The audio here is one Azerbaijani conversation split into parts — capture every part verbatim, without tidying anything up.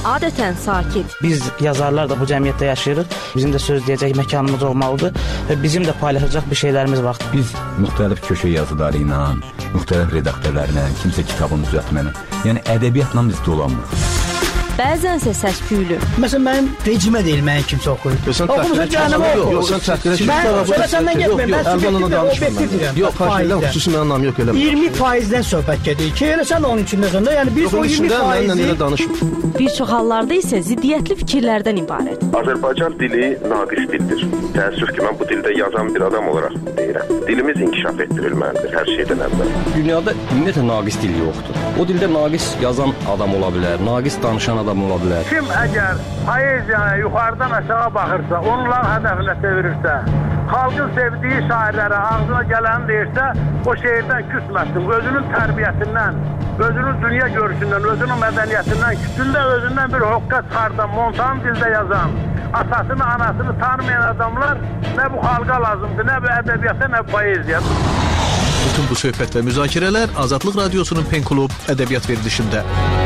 adətən sakit. Biz yazarlar da bu cəmiyyətdə yaşayırıq. Bizim də söz deyəcək məkanımız olmalıdır və bizim də paylaşacaq bir şeylərimiz var. Biz müxtəlif köşə yazıları ilə, müxtəlif redaktörlərlə, kimsə kitabını düzəltməklə, yəni ədəbiyyatla biz dolanmırıq. Bəzənsə səs-küylü. Məsələn, mənim rejimə deyil, mənim kimsə oxuyur. Oxumusan cəhənnəmə oxuyur. Yox, sən təhqirə kimi. Mən sonra səndən getməyim, mən subjektiv və obyektiv deyirəm. Yox, xahiş edirəm, xüsusi mənim anlam yox eləmə. iyirmi faizdən söhbət gedir ki, elə sən onun içindəsən də, yəni biz o iyirmi faizi... Bir çox hallarda isə ziddiyyətli fikirlərdən ibarət. Azərbaycan dili naqis dildir. Təəssüf ki, mən bu dildə yazan bir adam olaraq deyirəm. Dilimiz inkişaf etdirilməlidir hər şeydən əvvəl. Dünyada ümumiyyətlə naqis dil yoxdur. O dildə naqis yazan adam ola bilər, naqis danışan adam ola bilər. Kim əgər poeziyaya yuxarıdan aşağı baxırsa, onların hədəfinə çevirirsə, xalqın sevdiyi şairlərə ağzına gələni deyirsə, o şeirdən küsməsin. Özünün tərbiyəsindən, özünün dünya görüşündən, özünün mədəniyyətindən küsün də özündən bir hoqqa çıxardan, montan dildə yazan, atasını, anasını tanımayan adamlar nə bu xalqa lazımdır, nə bu ədəbiyyata, nə bu poeziya. Bütün bu söhbət və müzakirələr Azadlıq Radiosunun Pen Klub ədəbiyyat verilişində.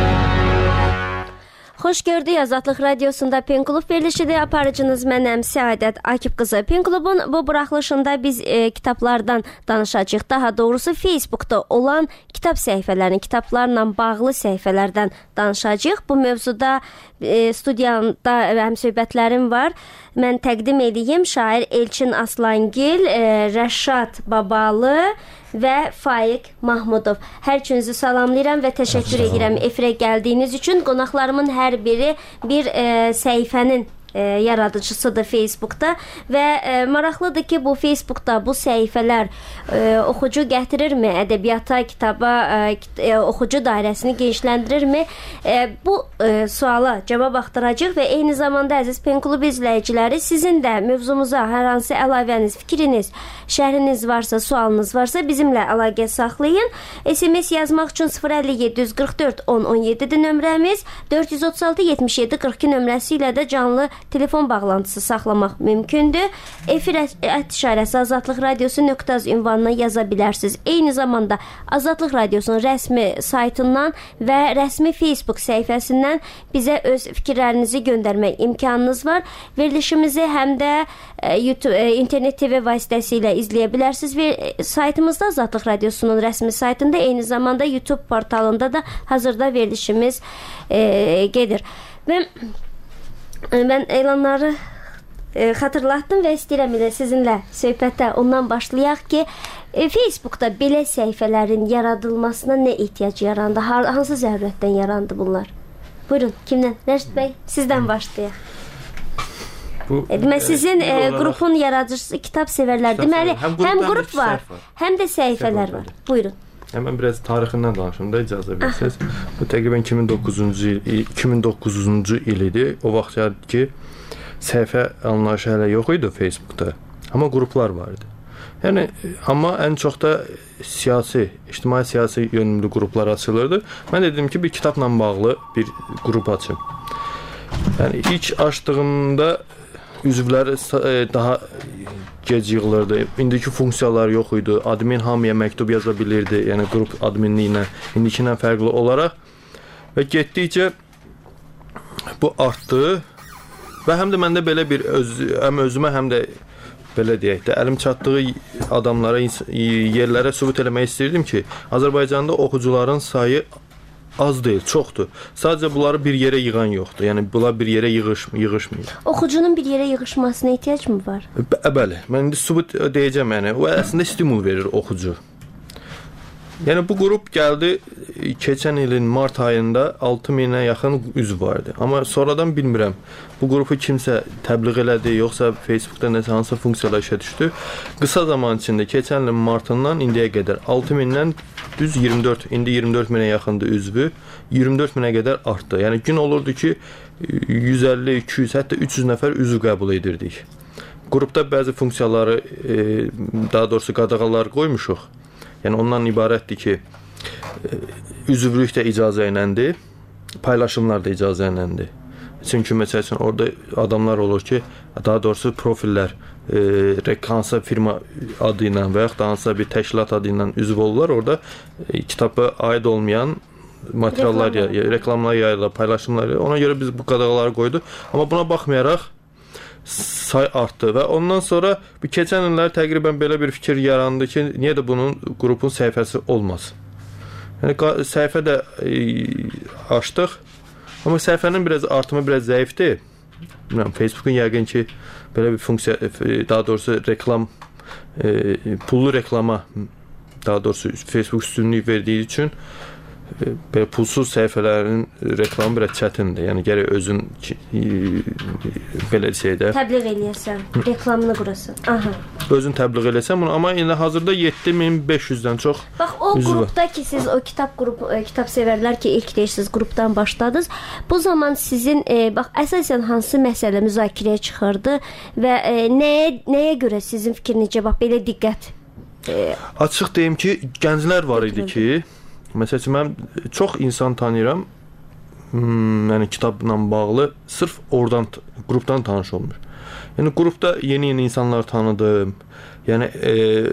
Xoş gördük, Azadlıq Radiosunda Pen Klub verilişidir. Aparıcınız mənəm Səadət Akif qızı. Pen Klubun bu buraxılışında biz e, kitablardan danışacağıq. Daha doğrusu Facebookda olan kitab səhifələrini, kitablarla bağlı səhifələrdən danışacağıq. Bu mövzuda e, studiyamda həmsöhbətlərim var. Mən təqdim edeyim şair Elçin Aslangil, e, Rəşad Babalı və Faiq Mahmudov. Hər üçünüzü salamlayıram və təşəkkür edirəm efirə gəldiyiniz üçün. Qonaqlarımın hər biri bir e, səhifənin e, yaradıcısıdır Facebookda və e, maraqlıdır ki, bu Facebookda bu səhifələr e, oxucu gətirirmi, ədəbiyyata, kitaba, e, oxucu dairəsini genişləndirirmi? E, bu e, suala cavab axtaracağıq və eyni zamanda əziz Pen Klub izləyiciləri, sizin də mövzumuza hər hansı əlavəniz, fikriniz, şərhiniz varsa, sualınız varsa bizimlə əlaqə saxlayın. S M S yazmaq üçün sıfır əlli yeddi yüz qırx dörd on on yeddi nömrəmiz, dörd yüz otuz altı yetmiş yeddi qırx iki nömrəsi ilə də canlı telefon bağlantısı saxlamaq mümkündür. Efir ət işarəsi azadlıq radiosu nöqtə az ünvanına yaza bilərsiniz. Eyni zamanda Azadlıq Radiosunun rəsmi saytından və rəsmi Facebook səhifəsindən bizə öz fikirlərinizi göndərmək imkanınız var. Verilişimizi həm də e, YouTube, e, internet T V vasitəsilə izləyə bilərsiniz və saytımızda Azadlıq Radiosunun rəsmi saytında, eyni zamanda YouTube portalında da hazırda verilişimiz e, gedir. Və mən elanları e, xatırlatdım və istəyirəm ilə sizinlə söhbətə ondan başlayaq ki, e, Facebookda belə səhifələrin yaradılmasına nə ehtiyac yarandı? Hansı zərurətdən yarandı bunlar? Buyurun, kimdən? Rəşid bəy, sizdən başlayaq. Bu, Demək, sizin e, e, qrupun yaradıcısı kitab sevərlər. Deməli, həm, həm qrup var, var, həm də səhifələr var. Buyurun. Həmən biraz tarixindən danışım da, icazə verirsiniz. Bu təqribən iki min doqquzuncu il, iki min doqquzuncu il idi. O vaxt gəldi ki, səhifə anlayışı hələ yox idi Facebookda. Amma qruplar var idi. Yəni, amma ən çox da siyasi, ictimai-siyasi yönümlü qruplar açılırdı. Mən dedim ki, bir kitabla bağlı bir qrup açım. Yəni, ilk açdığımda üzvləri daha gec yığılırdı. İndiki funksiyalar yox idi. Admin hamıya məktub yaza bilirdi. Yəni, qrup adminliyi ilə, indikindən fərqli olaraq. Və getdikcə bu artdı. Və həm də məndə belə bir, öz, həm özümə, həm də belə deyək də, əlim çatdığı adamlara, yerlərə sübut eləmək istəyirdim ki, Azərbaycanda oxucuların sayı az deyil, çoxdur. Sadəcə bunları bir yerə yığan yoxdur. Yəni, bunlar bir yerə yığış, yığışmıyor. Oxucunun bir yerə yığışmasına ehtiyac mı var? Bə, bəli. Mən indi sübut deyəcəm, yəni. O əslində stimul verir oxucu. Yəni, bu qrup gəldi, keçən ilin mart ayında altı minə yaxın üzv vardı. Amma sonradan bilmirəm, bu qrupu kimsə təbliğ elədi, yoxsa Facebookda nəsə hansı funksiyalar işə düşdü. Qısa zaman içində, keçən ilin martından indiyə qədər altı mindən düz iyirmi dörd, indi iyirmi dörd minə yaxındır üzvü, iyirmi dörd minə qədər artdı. Yəni, gün olurdu ki, yüz əlli, iki yüz, hətta üç yüz nəfər üzv qəbul edirdik. Qrupda bəzi funksiyaları, daha doğrusu qadağalar qoymuşuq. Yəni, ondan ibarətdir ki, üzvlük də icazə iləndir, paylaşımlar da icazə iləndir. Çünki, məsəl üçün, orada adamlar olur ki, daha doğrusu profillər, e, hansısa firma adı ilə və yaxud da hansısa bir təşkilat adı ilə üzv olurlar, orada e, kitaba aid olmayan materiallar, Reklam ya, reklamlar yayılır, paylaşımlar yayılır. Ona görə biz bu qadağaları qoyduq. Amma buna baxmayaraq say artdı və ondan sonra bu keçən illər təqribən belə bir fikir yarandı ki, niyə də bunun qrupun səhifəsi olmaz? Yəni səhifə də e, açdıq. Amma səhifənin biraz artımı biraz zəifdir. Bilmirəm, Facebookun yəqin ki belə bir funksiya, daha doğrusu reklam e, pullu reklama, daha doğrusu Facebook üstünlük verdiyi üçün e, belə pulsuz səhifələrin reklamı biraz çətindir. Yəni gərək özün e, belə şeydə təbliğ eləyəsən, reklamını qurasan. Aha. Özün təbliğ eləsən bunu, amma indi hazırda yeddi min beş yüzdən çox. Bax o qrupda ki siz o kitab qrupu e, kitab sevərlər ki ilk deyirsiniz qrupdan başladınız. Bu zaman sizin e, bax əsasən hansı məsələ müzakirəyə çıxırdı və e, nəyə nəyə görə sizin fikrinizcə bax belə diqqət e, açıq deyim ki, gənclər var idi ki, məsələn mən çox insan tanıyıram. Hmm, yəni kitabla bağlı sırf oradan qrupdan tanış olmuş. Yəni qrupda yeni-yeni insanlar tanıdım. Yəni e,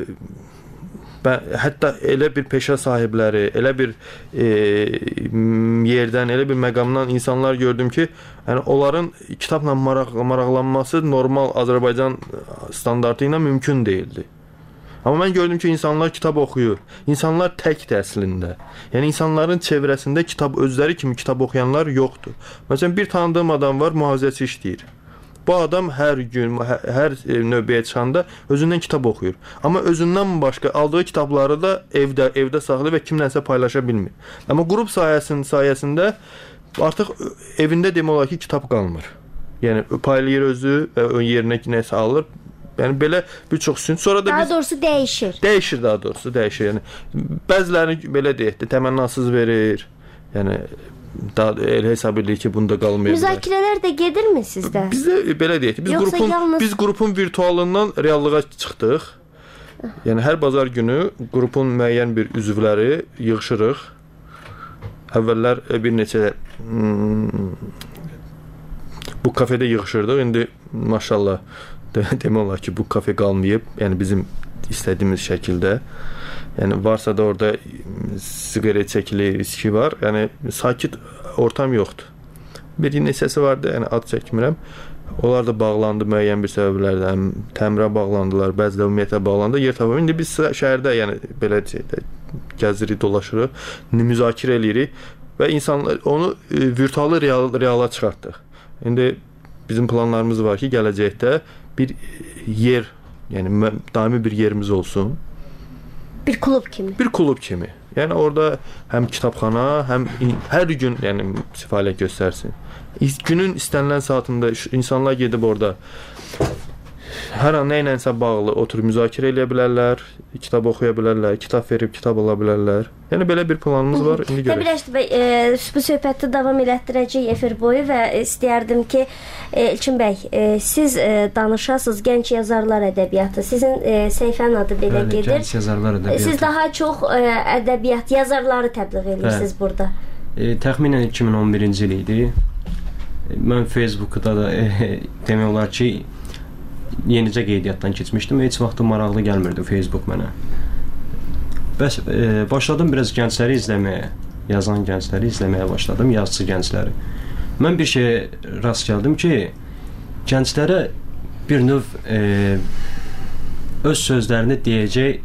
mən hətta elə bir peşə sahibləri, elə bir e, yerdən, elə bir məqamdan insanlar gördüm ki, yəni onların kitabla maraq maraqlanması normal Azərbaycan standartı ilə mümkün değildi. Amma mən gördüm ki, insanlar kitab oxuyur. İnsanlar təkdir əslində. Yəni insanların çevrəsində kitab özləri kimi kitab oxuyanlar yoxdur. Məsələn bir tanıdığım adam var, mühafizəçi işləyir. Bu adam hər gün, hər, hər növbəyə çıxanda özündən kitab oxuyur. Amma özündən başqa aldığı kitabları da evdə, evdə saxlayır və kimlənsə paylaşa bilmir. Amma qrup sayəsində, sayəsində artıq evində demək olar ki, kitab qalmır. Yəni paylayır özü və ön yerinə nəsə alır. Yəni belə bir çox üçün sonra da daha biz doğrusu dəyişir. Dəyişir daha doğrusu, dəyişir. Yəni bəziləri belə deyək də təmənnasız verir. Yəni daha elə hesab edir ki, bunda qalmaya bilər. Müzakirələr də gedirmi sizdə? Bizdə belə deyək də biz Yoxsa qrupun yalnız... biz qrupun virtualından reallığa çıxdıq. Yəni hər bazar günü qrupun müəyyən bir üzvləri yığışırıq. Əvvəllər bir neçə hmm, bu kafedə yığışırdıq. İndi maşallah demək olar ki, bu kafe qalmayıb, yəni bizim istədiyimiz şəkildə. Yəni varsa da orada siqaret çəkilir, riski var. Yəni sakit ortam yoxdur. Bir neçəsi vardı, yəni ad çəkmirəm. Onlar da bağlandı müəyyən bir səbəblərdən, təmirə bağlandılar, bəziləri ümumiyyətlə bağlandı. Yer tapıb. İndi biz şəhərdə, yəni belə şeydə gəzirik, dolaşırıq, müzakirə eləyirik və insanlar onu e, virtual real, reala çıxartdıq. İndi bizim planlarımız var ki, gələcəkdə bir yer, yəni daimi bir yerimiz olsun. Bir klub kimi. Bir klub kimi. Yəni orada həm kitabxana, həm hər gün yəni fəaliyyət göstərsin. Günün istənilən saatında insanlar gedib orada hər an nə ilənsə bağlı oturub müzakirə edə bilərlər, kitab oxuya bilərlər, kitab verib kitab ala bilərlər. Yəni belə bir planımız var. İndi görək. Təbii bəy, e, bu söhbəti davam elətdirəcəyik efir boyu və istəyərdim ki, e, İlkin bəy, e, siz e, danışasınız gənc yazarlar ədəbiyyatı. Sizin e, səhifənin adı belə Bəli, gedir. Gənc yazarlar ədəbiyyatı. Siz daha çox e, ədəbiyyat yazarları təbliğ edirsiniz burada. E, təxminən iki min on birinci il idi. Mən Facebookda da e, demək olar ki, yenicə qeydiyyatdan keçmişdim. Heç vaxt maraqlı gəlmirdi Facebook mənə. Bəs e, başladım biraz gəncləri izləməyə, yazan gəncləri izləməyə başladım, yazıcı gəncləri. Mən bir şeyə rast gəldim ki, gənclərə bir növ e, öz sözlərini deyəcək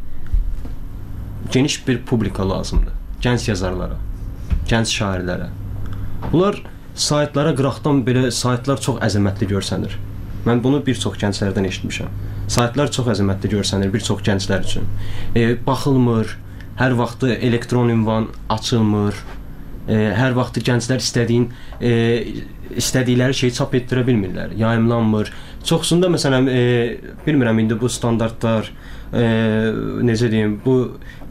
geniş bir publika lazımdır. Gənc yazarlara, gənc şairlərə. Bunlar saytlara qıraqdan belə saytlar çox əzəmətli görsənir. Mən bunu bir çox gənclərdən eşitmişəm. Saytlar çox əzəmətli görsənir bir çox gənclər üçün. E, baxılmır, hər vaxt elektron ünvan açılmır. E, hər vaxt gənclər istədiyin e, istədikləri şeyi çap etdirə bilmirlər, yayımlanmır. Çoxsunda məsələn e, bilmirəm indi bu standartlar e, necə deyim, bu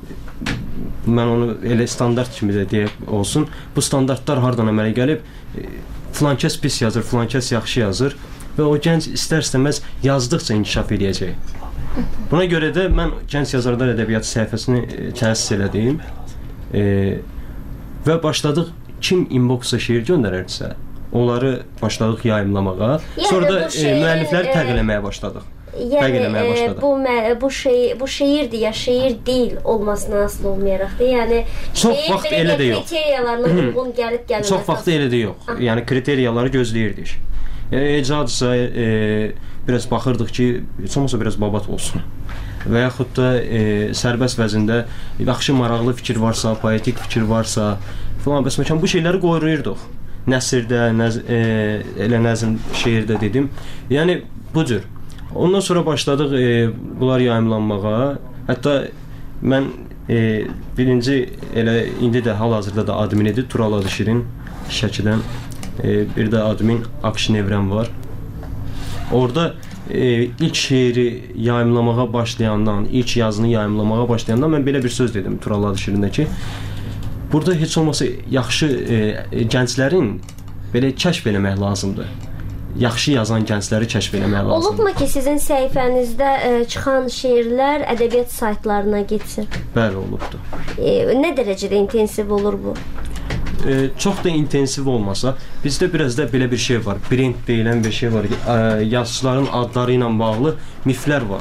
mən onu elə standart kimi də deyək olsun. Bu standartlar hardan əmələ gəlib? E, filankəs pis yazır, filankəs yaxşı yazır. Və o gənc istər-istəməz yazdıqca inkişaf edəcək. Buna görə də mən Gənc Yazarlar Ədəbiyyatı səhifəsini e, təsis elədim. E, və başladıq, kim inbox'a şeir göndərərsə, onları başladıq yayımlamağa. Yəni, sonra da e, müəllifləri təqdim eləməyə başladıq. yəni e, bu bu şey bu şeirdir ya şeir deyil olmasına asıl olmayaraq da, yəni çox vaxt elə də yox. Kriteriyalarına uyğun gəlib gəlməsi. Çox vaxt elə də yox. Aha. Yəni kriteriyaları gözləyirdik. Yəni ecadsa e, biraz baxırdıq ki, heç olmasa biraz babat olsun. Və yaxud da e, sərbəst vəzində yaxşı maraqlı fikir varsa, poetik fikir varsa, falan bəs məkan bu şeyləri qoyurduq. Nəsirdə, nəz e, elə nəzm şeirdə dedim. Yəni bu cür. Ondan sonra başladıq e, bunlar yayımlanmağa. Hətta mən e, birinci elə indi də hal-hazırda da adminidir Tural Adışirin Şəkidən. E, bir də admin Akşin Evrən var. Orada e, ilk şeiri yayımlamağa başlayandan, ilk yazını yayımlamağa başlayandan mən belə bir söz dedim Tural Adışirində ki, burada heç olmasa yaxşı e, gənclərin belə kəşf eləmək lazımdır. Yaxşı yazan gəncləri kəşf eləmək lazımdır. Olubmu ki, sizin səhifənizdə e, çıxan şeirlər ədəbiyyat saytlarına getsin? Bəli, olubdur. E, nə dərəcədə intensiv olur bu? E, çox da intensiv olmasa, bizdə biraz da belə bir şey var. Brend deyilən bir şey var. E, yazıçıların adları ilə bağlı miflər var.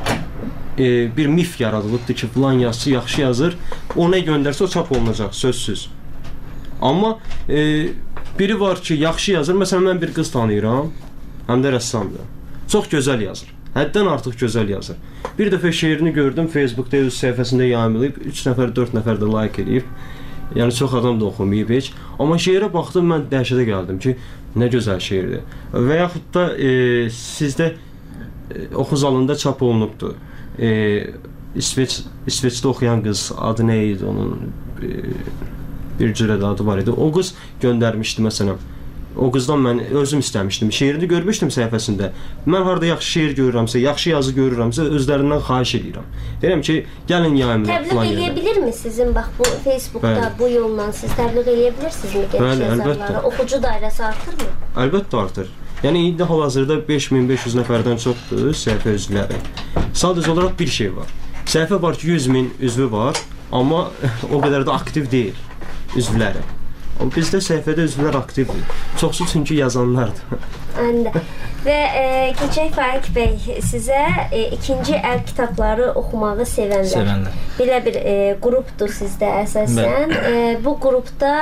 E, bir mif yaradılıbdır ki, filan yazıçı yaxşı yazır, ona göndərsə o çap olunacaq, sözsüz. Amma e, biri var ki, yaxşı yazır. Məsələn, mən bir qız tanıyıram, həm də rəssamdır. Çox gözəl yazır. Həddən artıq gözəl yazır. Bir dəfə şeirini gördüm, Facebookda öz səhifəsində yayımlayıb, üç nəfər, dörd nəfər də like edib. Yəni çox adam da oxumayıb heç. Amma şeirə baxdım, mən dəhşətə gəldim ki, nə gözəl şeirdir. Və yaxud da e, sizdə e, oxu zalında çap olunubdur. E, İsveç, İsveçdə oxuyan qız, adı nə idi onun? E, bir cürə də adı var idi. O qız göndərmişdi məsələn. O qızdan mən özüm istəmişdim. Şeirini görmüşdüm səhifəsində. Mən harda yaxşı şeir görürəmsə, yaxşı yazı görürəmsə, özlərindən xahiş edirəm. Deyirəm ki, gəlin yayımlayın. Təbliğ eləyə bilirmi sizin bax bu Facebookda bəli, bu yolla siz təbliğ eləyə bilirsinizmi gənc yazarlara? Oxucu dairəsi artırmı? Əlbəttə artır. Yəni indi hal-hazırda beş min beş yüz nəfərdən çoxdur səhifə üzvləri. Sadəcə olaraq bir şey var. Səhifə var ki, yüz min üzvü var, amma o qədər də aktiv deyil üzvləri. Bizdə səhifədə üzvlər aktivdir. Çoxsu çünki yazanlardır. Anladım. Və e, keçək Faiq bəy, sizə e, ikinci əl kitabları oxumağı sevənlər. Sevənlər. Belə bir e, qrupdur sizdə əsasən. E, bu qrupda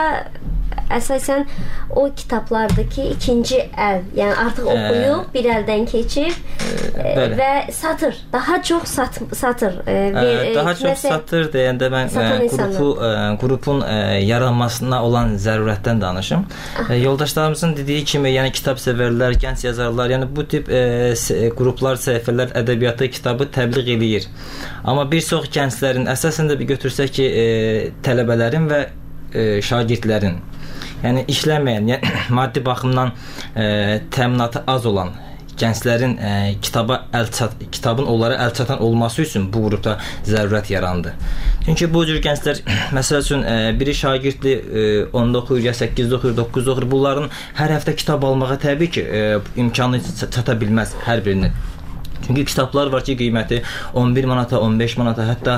əsasən o kitablardakı ikinci əl, yəni artıq oxuyub, bir əldən keçib e, və satır, daha çox sat, satır. E, bir, e, daha çox satır deyəndə mən e, qrupu, e, qrupun e, yaranmasına olan zərurətdən danışım. E, yoldaşlarımızın dediyi kimi, yəni kitab sevərlər, gənc yazarlar, yəni bu tip e, qruplar, səhifələr ədəbiyyatı kitabı təbliğ eləyir. Amma bir çox gənclərin, əsasən də bir götürsək ki, e, tələbələrin və e, şagirdlərin, yəni işləməyən, yəni maddi baxımdan e, təminatı az olan gənclərin e, kitaba əl çat, kitabın onlara əl çatan olması üçün bu qrupda zərurət yarandı. Çünki bu cür gənclər, məsəl üçün e, biri şagirdli e, onda oxuyur, ya səkkizdə oxuyur, doqquzda oxuyur. Bunların hər həftə kitab almağa təbii ki, e, imkanı çata bilməz hər birinin. Çünki kitablar var ki, qiyməti on bir manata, on beş manata, hətta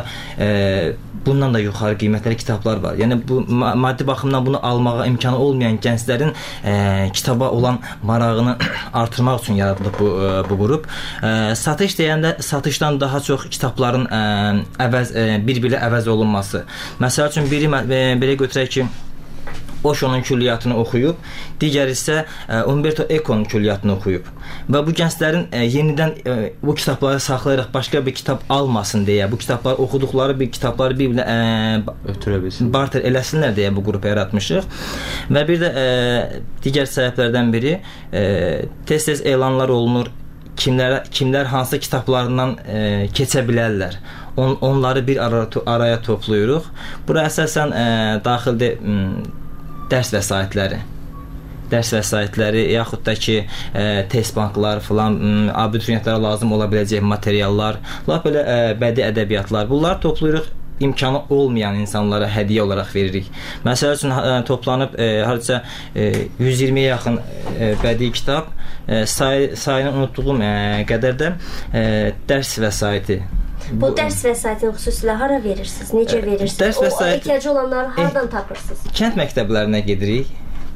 e, bundan da yuxarı qiymətli kitablar var. Yəni bu maddi baxımdan bunu almağa imkanı olmayan gənclərin e, kitaba olan marağını artırmaq üçün yaradılıb bu e, bu qrup. E, satış deyəndə satışdan daha çox kitabların e, əvəz e, bir-birlə əvəz olunması. Məsəl üçün biri e, belə götürək ki, Osho'nun külliyyatını oxuyub, digər isə e, Umberto Eco'nun külliyyatını oxuyub. Və bu gənclərin e, yenidən e, bu kitabları saxlayaraq başqa bir kitab almasın deyə, bu kitabları oxuduqları bir kitabları bir-birinə e, ötürə bilsin, barter eləsinlər deyə bu qrupu yaratmışıq. Və bir də e, digər səbəblərdən biri e, tez-tez elanlar olunur. Kimlər kimlər hansı kitablarından e, keçə bilərlər. On, onları bir ara, araya toplayırıq. Bura əsasən e, daxildə m, dərs vəsaitləri, dərs vəsaitləri, yaxud da ki, e, test banklar filan, abituriyentlərə lazım ola biləcək materiallar, lap belə e, bədii ədəbiyyatlar. Bunlar toplayırıq, imkanı olmayan insanlara hədiyyə olaraq veririk. Məsəl üçün e, toplanıb e, hardasa e, yüz iyirmiyə yaxın e, bədii kitab, e, say, sayını unutduğum e, qədər də e, dərs vəsaiti. Bu, bu dərs vəsaitini xüsusilə hara verirsiniz? Necə verirsiniz? Dərs vəsaiti, o ehtiyacı olanları hardan e, tapırsınız? Kənd məktəblərinə gedirik.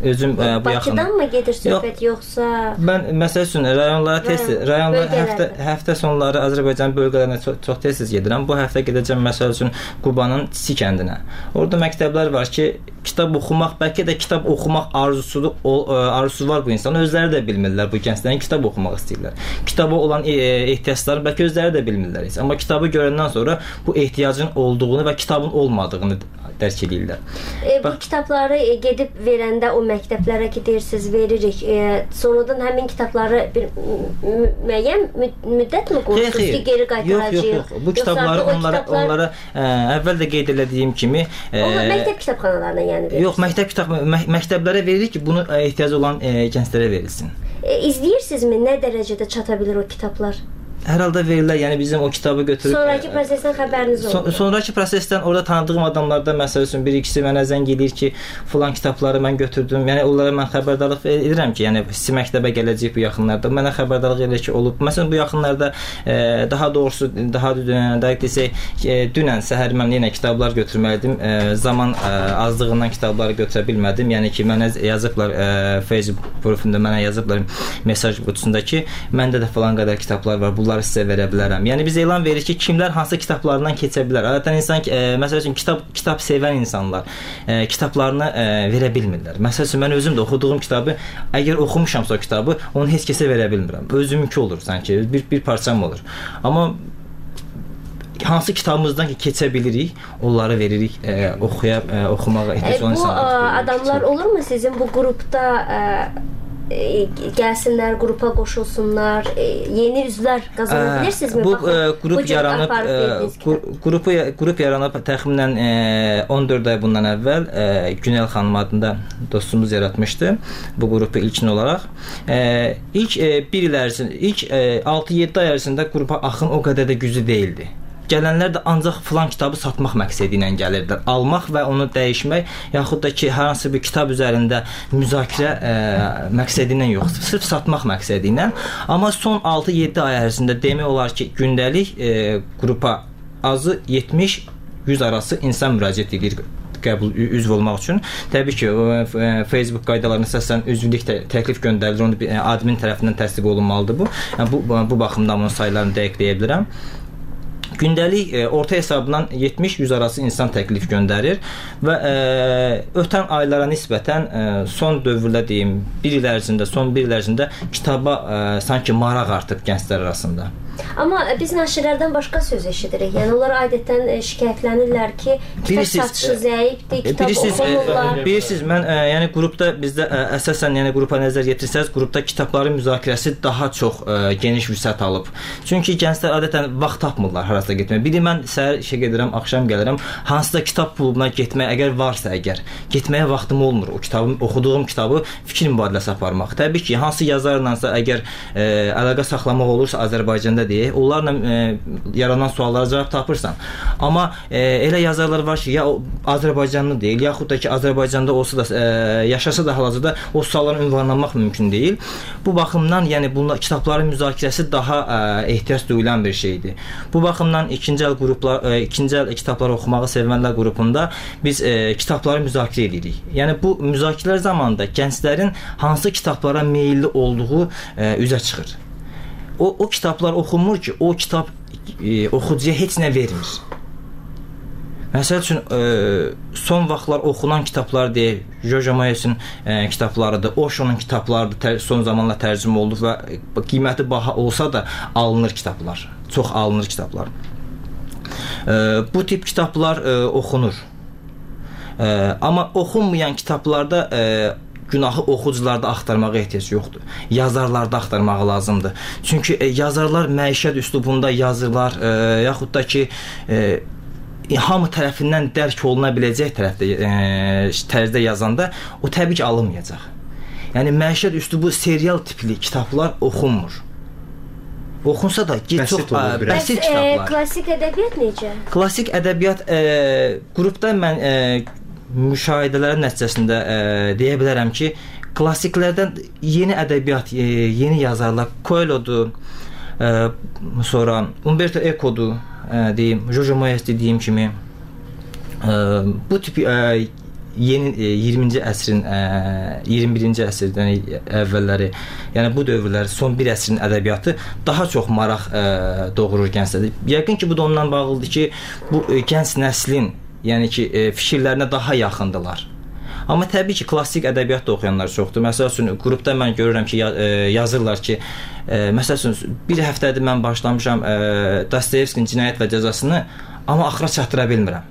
özüm ə, bu yaxın. Bakıdan mı gedir söhbət yoxsa? Mən məsəl üçün rayonlara tez rayonlar həftə həftə sonları Azərbaycan bölgələrinə çox, çox tez-tez gedirəm. Bu həftə gedəcəm məsəl üçün Qubanın Çisi kəndinə. Orada məktəblər var ki, kitab oxumaq, bəlkə də kitab oxumaq arzusu arzusu var bu insanın. Özləri də bilmirlər bu gənclərin kitab oxumaq istəyirlər. Kitaba olan e, ehtiyacları bəlkə özləri də bilmirlər. Amma kitabı görəndən sonra bu ehtiyacın olduğunu və kitabın olmadığını dərk edirlər. E, bu Bax, kitabları e, gedib verəndə o məktəblərə gidirsiniz, veririk. E, sonradan həmin kitabları bir müəyyən müddət mi qoyursunuz ki, geri qaytaracağıq? Yox, yox, yox. Bu kitabları onlara, kitablar... onlara ə, əvvəl də qeyd elədiyim kimi ə, Onlar məktəb kitabxanalarına yəni verirsiniz? Yox, məktəb kitab mə məktəblərə veririk ki, bunu ehtiyacı olan ə, gənclərə verilsin. E, izləyirsinizmi? Nə dərəcədə çata bilir o kitablar? Hər halda verirlər, yəni bizim o kitabı götürüb sonrakı prosesdən xəbəriniz olur. Son, sonrakı prosesdən orada tanıdığım adamlarda məsəl üçün bir ikisi mənə zəng edir ki, filan kitabları mən götürdüm. Yəni onlara mən xəbərdarlıq edirəm ki, yəni siz məktəbə gələcək bu yaxınlarda. Mənə xəbərdarlıq edir ki, olub. Məsələn bu yaxınlarda e, daha doğrusu daha dəqiq desək, e, dünən səhər mən yenə kitablar götürməliydim. E, zaman e, azlığından kitabları götürə bilmədim. Yəni ki, mənə yazıblar e, Facebook profilində mənə yazıblar mesaj qutusunda ki, məndə də filan qədər kitablar var. Bunlar sizə verə bilərəm. Yəni biz elan veririk ki, kimlər hansı kitablarından keçə bilər. Adətən insan e, məsəl üçün kitab kitab sevən insanlar e, kitablarını e, verə bilmirlər. Məsəl üçün mən özüm də oxuduğum kitabı, əgər oxumuşamsa o kitabı, onu heç kəsə verə bilmirəm. Özümünki olur sanki, bir bir parçam olur. Amma hansı kitabımızdan ki keçə bilirik, onları veririk, e, oxuya, e, oxumağa ehtiyac olan insanlar. Bu adamlar olurmu sizin bu qrupda e, gəlsinlər, qrupa qoşulsunlar, e, yeni üzvlər qazana bilirsinizmi? Bu e, qrup yaranıb, e, qrupu qrup yaranıb təxminən e, on dörd ay bundan əvvəl e, Günel xanım adında dostumuz yaratmışdı bu qrupu ilkin olaraq. E, ilk e, bir il ərzində, ilk e, altı yeddi ay ərzində qrupa axın o qədər də güclü deyildi. Gələnlər də ancaq filan kitabı satmaq məqsədi ilə gəlirdilər. Almaq və onu dəyişmək, yaxud da ki, hər hansı bir kitab üzərində müzakirə ə, məqsədi ilə yox, sırf satmaq məqsədi ilə. Amma son altı yeddi ay ərzində demək olar ki, gündəlik ə, qrupa azı yetmiş yüz arası insan müraciət edir qəbul üzv olmaq üçün. Təbii ki, Facebook qaydalarına əsasən üzvlük tə təklif göndərilir, onu admin tərəfindən təsdiq olunmalıdır bu. Yəni bu bu baxımdan onun saylarını dəqiq deyə bilirəm. Gündəlik e, orta hesabla yetmiş yüz arası insan təklif göndərir və e, ötən aylara nisbətən e, son dövrdə deyim, bir il ərzində, son bir il ərzində kitaba e, sanki maraq artıb gənclər arasında. Amma biz nəşrlərdən başqa söz eşidirik. Yəni onlar adətən şikayətlənirlər ki, kitab satışı zəifdir, kitab oxumurlar. Bilirsiniz, mən ə, yəni qrupda bizdə ə, əsasən yəni qrupa nəzər yetirsəz, qrupda kitabların müzakirəsi daha çox ə, geniş vüsət alıb. Çünki gənclər adətən vaxt tapmırlar harasa getməyə. Biri mən səhər işə gedirəm, axşam gəlirəm. Hansısa kitab klubuna getmək əgər varsa əgər, getməyə vaxtım olmur. O kitabı, oxuduğum kitabı fikir mübadiləsi aparmaq. Təbii ki, hansı yazarlarsa əgər ə, əlaqə saxlamaq olursa Azərbaycanda deyək, onlarla e, yaranan suallara cavab tapırsan. Amma e, elə yazarlar var ki, ya Azərbaycanlı deyil, yaxud da ki, Azərbaycanda olsa da, e, yaşasa da hal-hazırda o sualları ünvanlamaq mümkün deyil. Bu baxımdan, yəni bunlar kitabların müzakirəsi daha e, ehtiyac duyulan bir şeydir. Bu baxımdan ikinci əl qruplar, e, ikinci əl kitabları oxumağı sevənlər qrupunda biz e, kitabları müzakirə edirik. Yəni bu müzakirələr zamanında gənclərin hansı kitablara meylli olduğu e, üzə çıxır. O, o kitablar oxunmur ki, o kitab e, oxucuya heç nə vermir. Məsəl üçün, e, son vaxtlar oxunan kitablar deyək, Jojo Moyesin e, kitablarıdır, Osho'nun kitablarıdır, tər, son zamanlar tərcümə oldu və qiyməti baha olsa da alınır kitablar, çox alınır kitablar. E, bu tip kitablar e, oxunur. E, amma oxunmayan kitablarda e, günahı oxucularda axtarmağa ehtiyac yoxdur. Yazarlarda axtarmağı lazımdır. Çünki e, yazarlar məişət üslubunda yazırlar, e, yaxud da ki, e, hamı tərəfindən dərk oluna biləcək tərəfdə e, tərzdə yazanda o təbii ki, alınmayacaq. Yəni məişət üslubu serial tipli kitablar oxunmur. Oxunsa da ki, çox bəsit kitablar. E, klassik ədəbiyyat necə? Klassik ədəbiyyat e, qrupda mən e, müşahidələrin nəticəsində e, deyə bilərəm ki, klassiklərdən yeni ədəbiyyat, e, yeni yazarlar, Coelho'dur, e, sonra Umberto Eco'dur, e, deyim, Jojo Moyes dediyim kimi, e, bu tip e, yeni e, iyirminci əsrin e, iyirmi birinci əsrdən əvvəlləri, yəni bu dövrlər son bir əsrin ədəbiyyatı daha çox maraq e, doğurur gənclərdə. Yəqin ki, bu da ondan bağlıdır ki, bu e, gənc nəslin, yəni ki, e, fikirlərinə daha yaxındılar. Amma təbii ki, klassik ədəbiyyat da oxuyanlar çoxdur. Məsəl üçün, qrupda mən görürəm ki, yazırlar ki, e, məsəl üçün, bir həftədir mən başlamışam e, Dostoyevskinin Cinayət və Cəzasını, amma axıra çatdıra bilmirəm.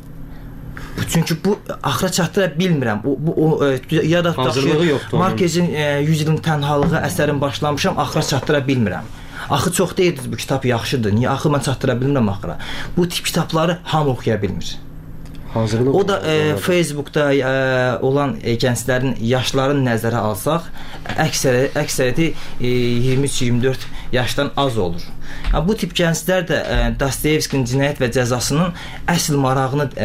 Çünki bu axıra çatdıra bilmirəm. O, bu, o, ya da Markezin e, yüz ilin tənhalığı əsərin başlamışam, axıra çatdıra bilmirəm. Axı çox deyildiniz, bu kitab yaxşıdır. Niyə axı mən çatdıra bilmirəm axıra? Bu tip kitabları hamı oxuya bilmir. Hazırlıq o da e, Facebookda e, olan e, gənclərin yaşlarını nəzərə alsaq, əksəri, əksəriyyəti e, iyirmi üç iyirmi dörd yaşdan az olur. Ya, bu tip gənclər də e, Dostoyevskinin Cinayət və Cəzasının əsl marağını e,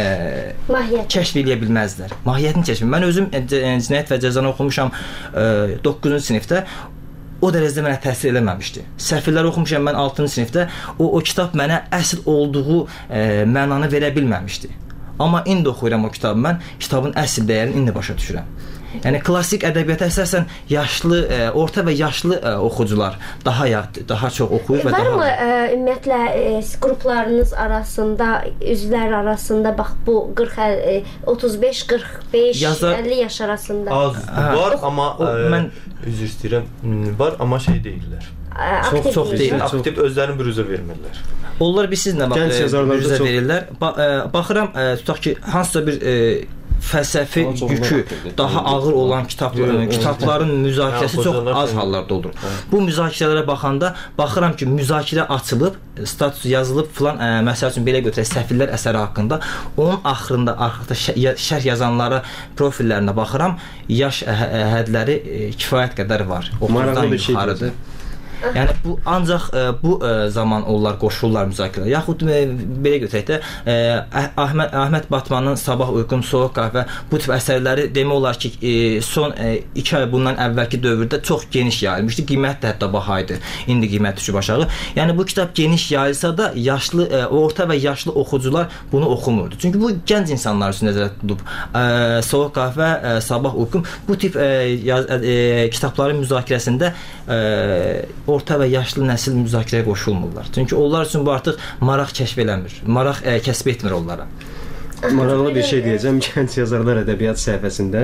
kəşf edə bilməzlər. Mahiyyətini kəşf edə. Mən özüm e, Cinayət və Cəzanı oxumuşam e, doqquzuncu sinifdə. O dərəcədə mənə təsir eləməmişdi. Səfirləri oxumuşam mən altıncı sinifdə. O, o kitab mənə əsl olduğu e, mənanı verə bilməmişdi. Amma indi oxuyuram o kitabı mən, kitabın əsl dəyərini indi başa düşürəm. Yəni klassik ədəbiyyata əsasən yaşlı, e, orta və yaşlı e, oxucular daha daha çox oxuyur və var daha mı e, ümumiyyətlə e, qruplarınız arasında, üzvlər arasında bax bu qırx otuz beş qırx beş əlli yaş arasında az var, amma o, e, mən üzr istəyirəm, var, amma şey deyirlər. Aktiv çox deyil. Aktiv özlərini bürüzə vermirlər. Onlar bir sizlə bax, bürüzə verirlər. Ba ə, baxıram, ə, tutaq ki, hansısa bir ə, fəlsəfi yükü daha ağır olan kitabların, kitabların müzakirəsi çox az hallarda olur. Bu müzakirələrə baxanda baxıram ki, müzakirə açılıb, status yazılıb filan, ə, məsəl üçün belə götürək, Səfirlər əsəri haqqında, onun axırında, arxada şərh yazanlara profillərinə baxıram, yaş hədləri kifayət qədər var. Oxudan yuxarıdır. Yəni bu ancaq ə, bu ə, zaman onlar qoşulurlar müzakirəyə. Yaxud ə, belə götürək də ə, Əhməd Əhməd Batmanın Sabah Uyqum, Soyuq qəhvə bu tip əsərləri demək olar ki, ə, son ə, iki ay bundan əvvəlki dövrdə çox geniş yayılmışdı. Qiymət də hətta baha idi. İndi qiymət düşüb aşağı. Yəni bu kitab geniş yayılsa da yaşlı, ə, orta və yaşlı oxucular bunu oxumurdu. Çünki bu gənc insanlar üçün nəzərdə tutulub. Ə, Soyuq qəhvə, ə, Sabah Uyqum bu tip ə, yaz, ə, kitabların müzakirəsində ə, orta və yaşlı nəsil müzakirəyə qoşulmurlar. Çünki onlar üçün bu artıq maraq kəşf eləmir. Maraq ə, kəsb etmir onlara. Maraqlı bir şey deyəcəm. Gənc yazarlar ədəbiyyat səhifəsində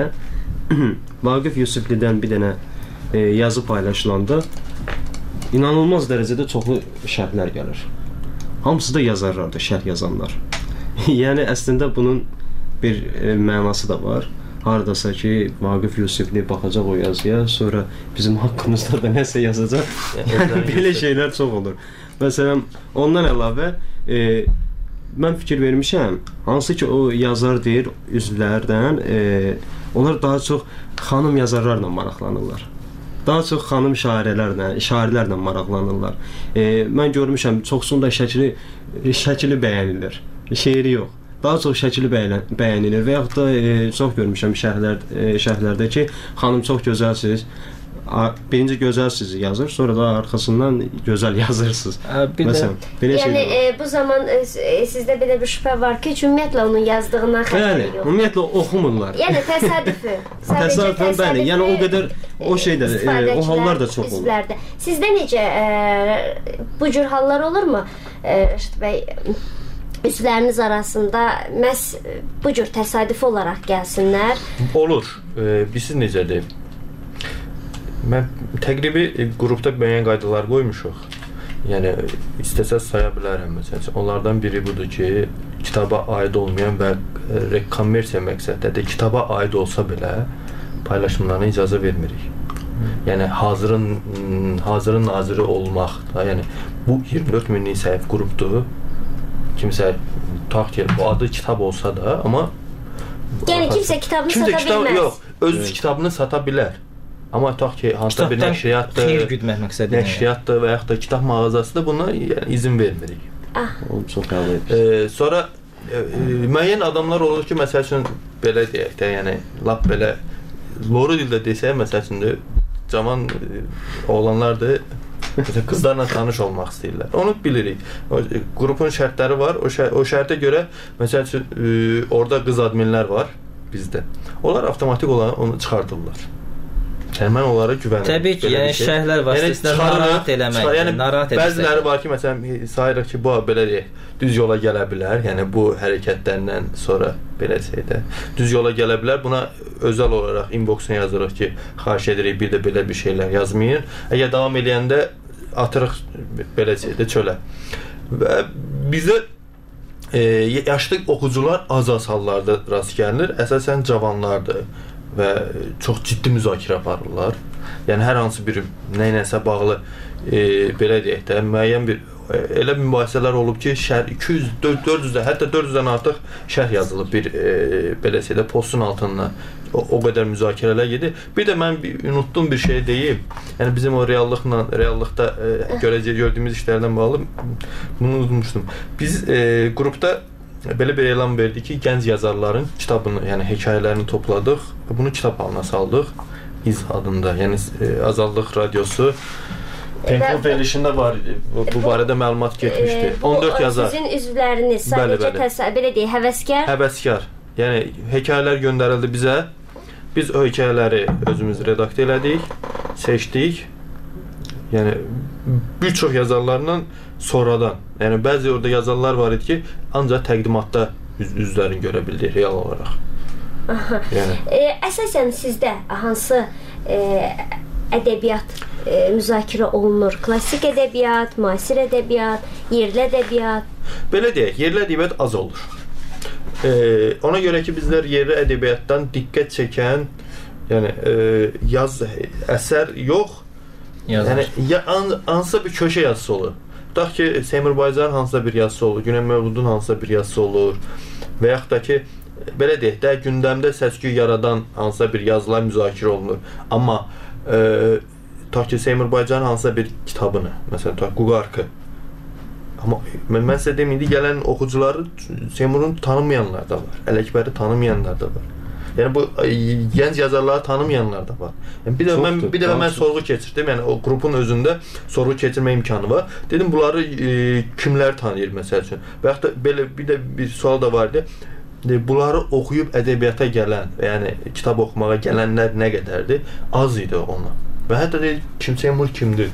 Vaqif Yusiflidən bir dənə e, yazı paylaşılanda inanılmaz dərəcədə çoxlu şərhlər gəlir. Hamısı da yazarlardır, şərh yazanlar. Yəni əslində bunun bir e, mənası da var. Haradasa ki, Vaqif Yusifli baxacaq o yazıya, sonra bizim haqqımızda da nəsə yazacaq. Yəni, belə şeylər çox olur. Məsələn, ondan əlavə, e, mən fikir vermişəm, hansı ki, o yazar deyir, üzvlərdən, e, onlar daha çox xanım yazarlarla maraqlanırlar. Daha çox xanım şairələrlə, şairlərlə maraqlanırlar. E, mən görmüşəm, çoxsunda şəkili, şəkili bəyənilir, şeiri yox. Daha çox şəkili bəyənilir və yaxud da e, çox görmüşəm şərhlər, e, şərhlərdə ki, xanım çox gözəlsiniz, birinci gözəlsiniz yazır, sonra da arxasından gözəl yazırsınız. Məsələn, belə yəni, şeylər var. E, bu zaman e, sizdə belə bir şübhə var ki, ümumiyyətlə onun yazdığından xəbəri yox. Ümumiyyətlə oxumurlar. Yəni təsadüfü. Təsadüfən, bəli. Yəni o qədər o şeylər, e, o hallar da çox olur. Üzvlərdə. Sizdə necə e, bu cür hallar olurmu? E, Rəşid bəy, üzvləriniz arasında məhz bu cür təsadüfi olaraq gəlsinlər? Olur. E, Bilirsiniz necədir? Mən təqribi e, qrupda müəyyən qaydalar qoymuşuq. Yəni, istəsəz saya bilərəm. Məsələn, onlardan biri budur ki, kitaba aid olmayan və e, kommersiya məqsəddə də kitaba aid olsa belə paylaşımlarına icazə vermirik. Yəni, hazırın, hazırın naziri olmaq da, yəni, bu iyirmi dörd minlik səhif qrupdur. Kimsə tutaq ki, bu adı kitab olsa da, amma yəni kimsə kitabını kimsə sata kitab, bilməz. Yox, öz evet. kitabını sata bilər. Amma tutaq ki, hansısa bir nəşriyyatdır, xeyir güdmək məqsədi nəşriyyatdır və yaxud da kitab mağazasıdır, buna yəni, izin vermirik. Ah. O çox qəbul edir. E, sonra e, müəyyən adamlar olur ki, məsəl üçün belə deyək də, yəni lap belə loru dildə desək, məsəl üçün də cavan e, oğlanlardır. Məsələn, qızlarla tanış olmaq istəyirlər. Onu bilirik. O, qrupun şərtləri var. O, şər o şərtə görə, məsəl üçün, e, orada qız adminlər var. bizdə. Onlar avtomatik olaraq onu çıxardırlar. Yəni mən onlara güvənirəm. Təbii ki, yəni şey. Şərhlər vasitəsilə yəni, narahat eləmək, yəni, narahat etmək. Bəziləri var ki, məsələn, sayırıq ki, bu belə deyək, düz yola gələ bilər. Yəni bu hərəkətlərdən sonra belə şeydə düz yola gələ bilər. Buna özəl olaraq inboxuna yazırıq ki, xahiş edirik bir də belə bir şeylər yazmayın. Əgər davam edəndə atırıq belə şeydə çölə. Və bizə e, yaşlı oxucular az-az hallarda rast gəlinir. Əsasən cavanlardır və çox ciddi müzakirə aparırlar. Yəni hər hansı bir nə-nəsə bağlı e, belə deyək də müəyyən bir e, elə mübahisələr olub ki, şərh iki yüz, dörd yüz, hətta dörd yüzdən artıq şərh yazılıb bir e, belə şeydə postun altında. O, o qədər müzakirələr gedir. Bir də mən bir, unutduğum bir şey deyim. Yəni bizim o reallıqla, reallıqda e, görəcək gördüyümüz işlərdən bağlı bunu unutmuşdum. Biz e, qrupda belə bir elan verdik ki, gənc yazarların kitabını, yəni hekayələrini topladıq və bunu kitab halına saldıq. İz adında, yəni e, Azadlıq Radiosu Penkol verilişində var idi. Bu, bu barədə məlumat getmişdi. E, bu, on dörd yazar. Sizin üzvləriniz sadəcə təsəvvür belə deyək, həvəskar? Həvəskar. Yəni hekayələr göndərildi bizə. Biz o hekayələri özümüz redaktə elədik, seçdik. Yəni bir çox yazarlarla sonradan, yəni bəzi orada yazarlar var idi ki, ancaq təqdimatda üz üzlərini görə bildik real olaraq. Aha. Yəni. E, əsasən sizdə hansı e, ədəbiyyat e, müzakirə olunur? Klassik ədəbiyyat, müasir ədəbiyyat, yerli ədəbiyyat? Belə deyək, yerli ədəbiyyat az olur. E, ona görə ki, bizlər yerli ədəbiyyatdan diqqət çəkən, yəni e, yaz əsər yox, yazar. Yəni ya hansısa bir köşə yazısı olur. Tutaq ki, Seymur Baycarın hansısa bir yazısı olur, Güney Mövludun hansısa bir yazısı olur və yaxud da ki, belə deyək də, gündəmdə səs-küy yaradan hansısa bir yazılar müzakirə olunur. Amma e, tutaq ki, Seymur Baycarın hansısa bir kitabını, məsələn, tutaq Quqarkı. Amma mən, mən sizə deyim, indi gələn oxucuları Seymurun tanımayanlar da var, Ələkbəri tanımayanlar da var. Yəni bu gənc yazarları tanımayanlar da var. Yəni bir də mən bir də mən sorğu keçirdim. Yəni o qrupun özündə sorğu keçirmə imkanı var. Dedim bunları e, kimlər tanıyır məsəl üçün? Və yaxud da belə bir də bir sual da var idi. E, bunları oxuyub ədəbiyyata gələn, yəni kitab oxumağa gələnlər nə qədərdir? Az idi ona. Və hətta də kim Seymur kimdir?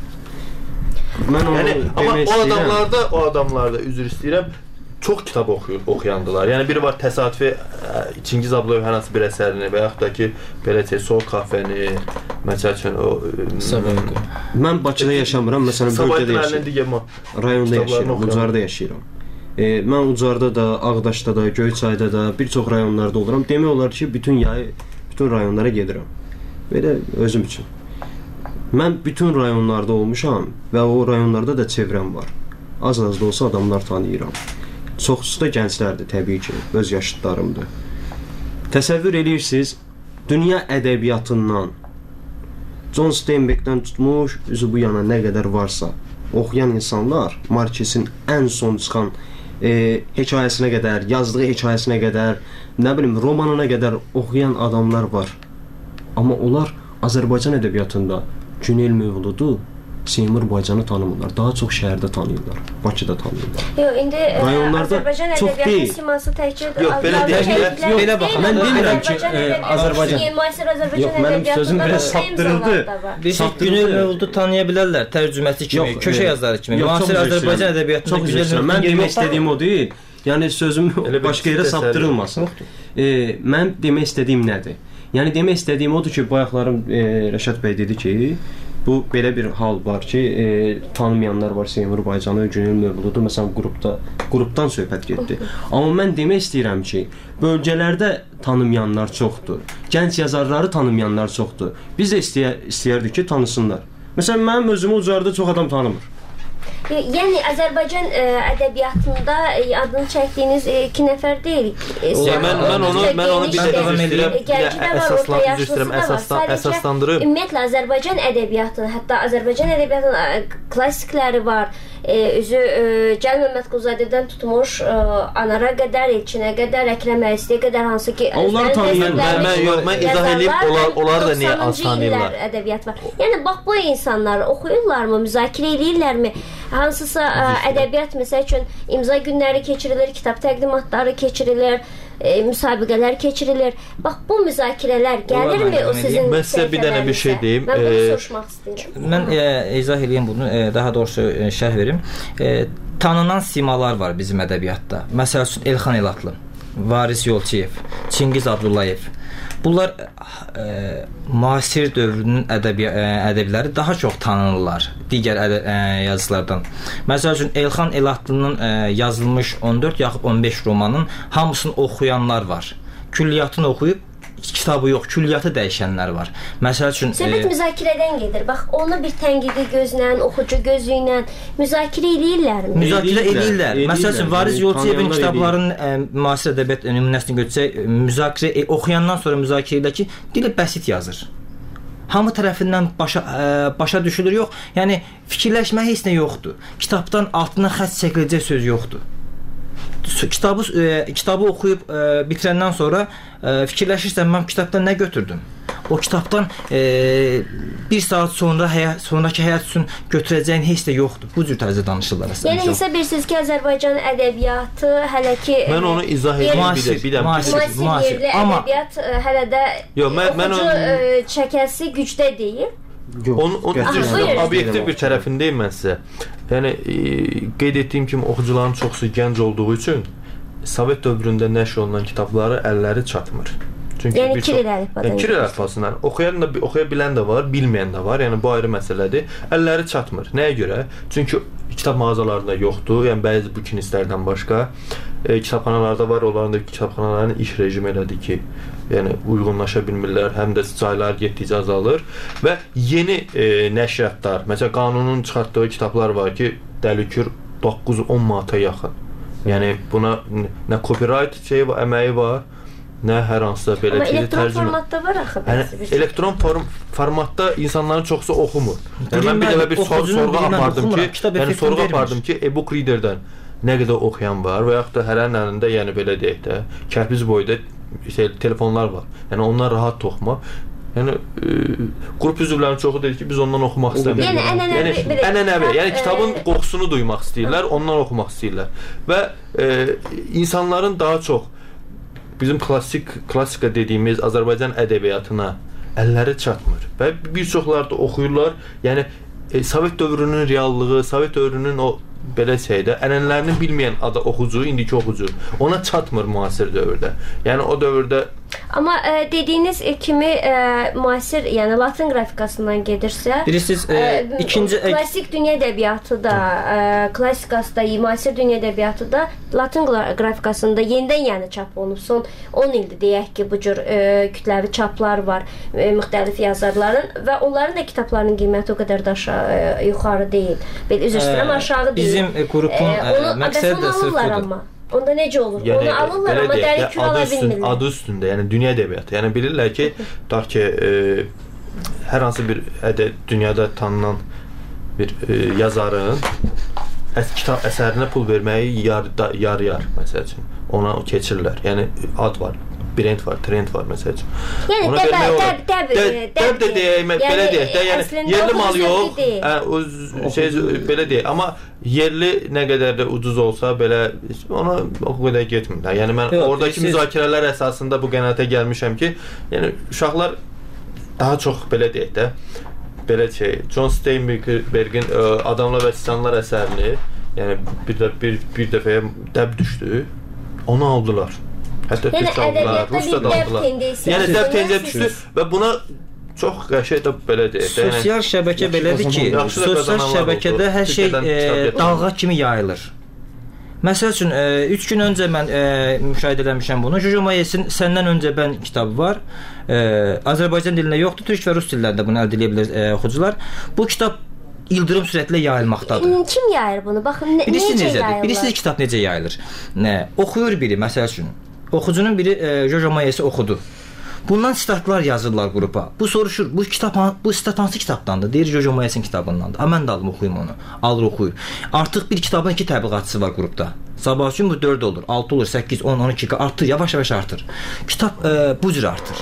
Mən onu yəni, demək amma istəyirəm. o adamlarda, o adamlarda üzr istəyirəm. Çox kitab oxuyur, oxuyandılar. Yəni biri var təsadüfi Çingiz Ablayev hər hansı bir əsərini və yaxud da ki, belə deyək, Soğuk kahvəni, məsəl üçün o Sabah. Mən Bakıda yaşamıram, məsələn bölgədə yaşayıram. Rayonda yaşayıram, Ucarda yaşayıram. E, mən Ucarda da, Ağdaşda da, Göyçayda da, bir çox rayonlarda oluram. Demək olar ki, bütün yay bütün rayonlara gedirəm. Belə özüm üçün. Mən bütün rayonlarda olmuşam və o rayonlarda da çevrəm var. Az-az da olsa adamlar tanıyıram. Çoxusu da gənclərdir, təbii ki, öz yaşıdlarımdır. Təsəvvür edirsiniz, dünya ədəbiyyatından John Steinbeckdən tutmuş, üzü bu yana nə qədər varsa, oxuyan insanlar, Markesin ən son çıxan e, hekayəsinə qədər, yazdığı hekayəsinə qədər, nə bilim, romanına qədər oxuyan adamlar var. Amma onlar Azərbaycan ədəbiyyatında Günel Mövludu, Seymur Baycanı tanımırlar. Daha çox şəhərdə tanıyırlar. Bakıda tanıyırlar. Yox, indi rayonlarda Azərbaycan ədəbiyyatının siması təkcə yox, belə deyil. Belə bax, mən demirəm ki, Azərbaycan müasir Azərbaycan yox, mənim sözüm biraz saptırıldı. Biz Günel Mövludu tanıya bilərlər tərcüməçi kimi, yox, köşə yazarı kimi. Müasir Azərbaycan ədəbiyyatında Günel Mövludu. Mən demək istədiyim o deyil. Yəni sözüm başqa yerə saptırılmasın. E, mən demək istədiyim nədir? Yəni demək istədiyim odur ki, bayaqlarım e, Rəşad bəy dedi ki, bu belə bir hal var ki, e, tanımayanlar var Seymur Baycanı, Günel Mövludu, məsələn qrupda, qrupdan söhbət getdi. Amma mən demək istəyirəm ki, bölgələrdə tanımayanlar çoxdur. Gənc yazarları tanımayanlar çoxdur. Biz də istəyə, istəyərdik ki, tanısınlar. Məsələn, mənim özümü Ucarda çox adam tanımır. Yəni Azərbaycan ə, ədəbiyyatında ə, adını çəkdiyiniz ə, iki nəfər deyil. Ya mən mən onu mən onu bir də davam edirəm. Əsaslandırım, əsaslan əsaslandırım. Ümumiyyətlə Azərbaycan ədəbiyyatı, hətta Azərbaycan ədəbiyyatının klassikləri var. E, özü e, Cəlal Məmmədquluzadədən tutmuş e, Anara qədər, Elçinə qədər, Əkrəm Əlistiyə qədər hansı ki onlar tanıyır. Mən, mən yox, mən izah edeyim, onlar onlar da niyə az tanıyırlar? Ədəbiyyat var. Yəni bax bu insanlar oxuyurlarmı, müzakirə edirlərmi? Hansısa ə, ədəbiyyat məsəl üçün imza günləri keçirilir, kitab təqdimatları keçirilir. e, müsabiqələr keçirilir. Bax bu müzakirələr gəlirmi o sizin mən sizə bir dənə bir şey deyim. Mən bunu soruşmaq istəyirəm. Mən e, izah edeyim bunu, e, daha doğrusu e, şərh verim. E, tanınan simalar var bizim ədəbiyyatda. Məsəl üçün Elxan Elatlı, Varis Yolçiyev, Çingiz Abdullayev. Bunlar e, müasir dövrünün ədəbi e, ədəbləri daha çox tanınırlar digər ədə, e, yazılardan. Məsəl üçün Elxan Elatlının e, yazılmış on dörd yaxud on beş romanın hamısını oxuyanlar var. Külliyyatını oxuyub kitabı yox, külliyyatı dəyişənlər var. Məsəl üçün söhbət e, müzakirədən gedir. Bax, onu bir tənqidi gözlə, oxucu gözü ilə müzakirə eləyirlərmi? Müzakirə eləyirlər. Məsəl üçün Varis Yolçiyevin kitablarının ə, müasir ədəbiyyat nümunəsini götürsək, müzakirə e, oxuyandan sonra müzakirə ilə ki, dili bəsit yazır. Hamı tərəfindən başa ə, başa düşülür, yox. Yəni fikirləşməyə heç nə yoxdur. Kitabdan altına xətt çəkiləcək söz yoxdur. Kitabı e, kitabı oxuyub e, bitirəndən sonra e, fikirləşirsən mən kitabdan nə götürdüm? O kitabdan e, bir saat sonra həyat, sonraki həyat üçün götürəcəyin heç də yoxdur. Bu cür tərzdə danışırlar əslində. Yəni hesab edirsiniz ki, Azərbaycan ədəbiyyatı hələ ki mən onu izah edeyim bir də, bir də müasir, müasir amma ədəbiyyat hələ də yox, mən, mən oxucu onu... çəkəsi gücdə deyil. Onun on, obyektiv bir tərəfindəyim mən sizə. Yəni e, qeyd etdiyim kimi oxucuların çoxsu gənc olduğu üçün Sovet dövründə nəşr olunan kitabları əlləri çatmır. Çünki yəni bir Kiril çox əlifbadan. Kiril əlifbasından oxuyan da oxuya bilən də var, bilməyən də var. Yəni bu ayrı məsələdir. Əlləri çatmır. Nəyə görə? Çünki kitab mağazalarında yoxdur. Yəni bəzi bu kinistlərdən başqa e, kitabxanalarda var. Onların da kitabxanaların iş rejimi elədir ki, yəni uyğunlaşa bilmirlər, həm də saylar getdikcə azalır və yeni e, nəşriyyatlar, məsələn qanunun çıxartdığı kitablar var ki, dəlikür doqquz on manata yaxın. Yəni buna nə copyright şeyi var, əməyi var, nə hər hansısa belə ki, elektron formatda var axı. Yəni elektron form formatda insanların çoxsu oxumur. Yəni mən bir dəfə bir sorğu apardım ki, yəni sorğu apardım ki, e-book readerdən nə qədər oxuyan var və yaxud da hərənin əlində, yəni belə deyək də, kərpic boyda şey, telefonlar var. Yəni onlar rahat oxuma. Yəni e, qrup üzvlərinin çoxu deyir ki, biz ondan oxumaq istəmirik. Yəni ənənəvi, yəni, ənənəvi, yəni kitabın qoxusunu duymaq istəyirlər, ondan oxumaq istəyirlər. Və e, insanların daha çox bizim klassik klassika dediyimiz Azərbaycan ədəbiyyatına əlləri çatmır və bir çoxları da oxuyurlar. Yəni e, Sovet dövrünün reallığı, Sovet dövrünün o belə şeydə ənənələrini bilməyən ada oxucu, indiki oxucu ona çatmır müasir dövrdə. Yəni o dövrdə amma e, dediyiniz e, kimi e, müasir, yəni Latın qrafikasından gedirsə, bilirsiniz, e, e, ikinci klassik dünya ədəbiyyatı da, e, klassikası da, müasir dünya ədəbiyyatı da Latın qrafikasında yenidən yəni çap olunub. Son on ildir deyək ki, bu cür e, kütləvi çaplar var, e, müxtəlif yazarların və onların da kitablarının qiyməti o qədər də aşağı, e, yuxarı deyil. Belə üzr istəyirəm, aşağı deyil. Bizim e, qrupun e, e, məqsədi də sırf budur. Onda necə olur? Yəni, onu alırlar amma dəlikür ala bilmirlər. Adı üstündə, yəni dünya ədəbiyyatı. Yəni bilirlər ki, tutaq ki, e, hər hansı bir ədə, dünyada tanınan bir e, yazarın əs kitab əsərinə pul verməyi yar-yar, məsəl üçün. Ona keçirlər. Yəni ad var, brend var, trend var, məsəl üçün. Yəni dəb, dəb, dəb də deyək, belə deyək də, yəni yerli mal yox, o şey belə deyək, amma yerli nə qədər də ucuz olsa belə ona o qədər getmir. Yəni mən yox, oradakı siz... müzakirələr əsasında bu qənaətə gəlmişəm ki, yəni uşaqlar daha çox belə deyək də, belə şey, John Steinbeck'in Adamlar və Titanlar əsərini, yəni bir də bir bir dəfəyə dəb düşdü, onu aldılar. Hətta yəni, türk aldılar, rus da aldılar. Yəni dəb tendiyə düşdü və buna çox qəşəng də belə deyək. Sosial şəbəkə belədir ki, sosial şəbəkədə hər şey e, dalğa kimi yayılır. Məsəl üçün üç gün öncə mən e, müşahidə etmişəm bunu. Jojo Moyesin Səndən öncə mən kitabı var. E, Azərbaycan dilində yoxdur, türk və rus dillərində bunu əldə edə bilər e, oxucular. Bu kitab ildırım sürətlə yayılmaqdadır. Kim yayır bunu? Baxın, ne, necə yayılır? Bilirsiniz kitab necə yayılır? Nə? Oxuyur biri, məsəl üçün. Oxucunun biri e, Jojo Moyesi oxudu. Bundan sitatlar yazırlar qrupa. Bu soruşur, bu kitab bu sitat hansı kitabdandır? Deyir Jojo Moyesin kitabındandır. Ha mən də alım oxuyum onu. Alır oxuyur. Artıq bir kitabın iki təbliğatçısı var qrupda. Sabah üçün bu dörd olur, altı olur, səkkiz, on, on iki artır, yavaş-yavaş artır. Kitab e, bu cür artır.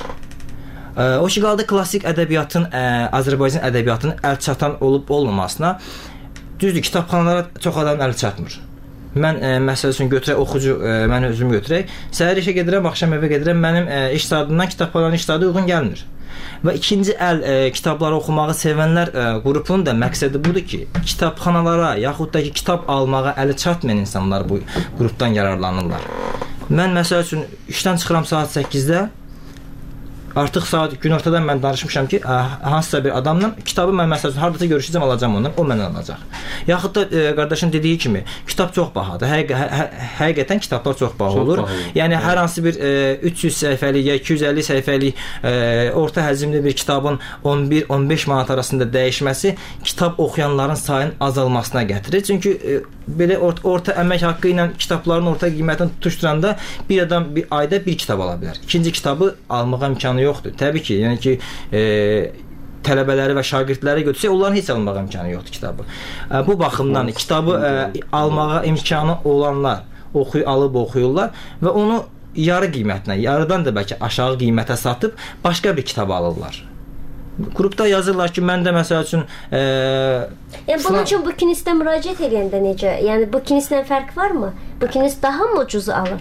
E, o ki qaldı klassik ədəbiyyatın, e, Azərbaycan ədəbiyyatının əl çatan olub olmamasına. Düzdür, kitabxanalara çox adam əl çatmır. Mən e, məsəl üçün götürək oxucu, e, mən özüm götürək. Səhər işə gedirəm, axşam evə gedirəm. Mənim e, iş saatından kitabxananın iş saatı uyğun gəlmir. Və ikinci əl e, kitabları oxumağı sevənlər e, qrupunun da məqsədi budur ki, kitabxanalara yaxud da ki, kitab almağa əli çatmayan insanlar bu qrupdan yararlanırlar. Mən məsəl üçün işdən çıxıram saat səkkizdə. Artıq saat günortadan mən danışmışam ki, hansısa bir adamla kitabı mən məsələn hardasa görüşəcəm, alacağam ondan, o məndən alacaq. Yaxud da e, qardaşın dediyi kimi, kitab çox bahadır. Həqiq hə həqiqətən kitablar çox baha çox olur. Bahadır. Yəni hər hansı bir e, üç yüz səhifəlik ya iki yüz əlli səhifəlik e, orta həcmli bir kitabın on bir on beş manat arasında dəyişməsi kitab oxuyanların sayının azalmasına gətirir. Çünki e, belə orta, orta əmək haqqı ilə kitabların orta qiymətini tutuşturanda bir adam bir ayda bir kitab ala bilər. İkinci kitabı almağa imkanı yoxdur. Təbii ki, yəni ki, e, tələbələri və şagirdləri götürsək, onların heç almağa imkanı yoxdur kitabı. E, bu baxımdan kitabı e, almağa imkanı olanlar oxuy alıb oxuyurlar və onu yarı qiymətinə, yarıdan da bəlkə aşağı qiymətə satıb başqa bir kitab alırlar. Qrupda yazırlar ki, mən də məsəl üçün e, yəni bunun üçün bu kinisdə müraciət edəndə necə? Yəni bu kinislə fərq varmı? Bu kinis daha mı ucuzu alır?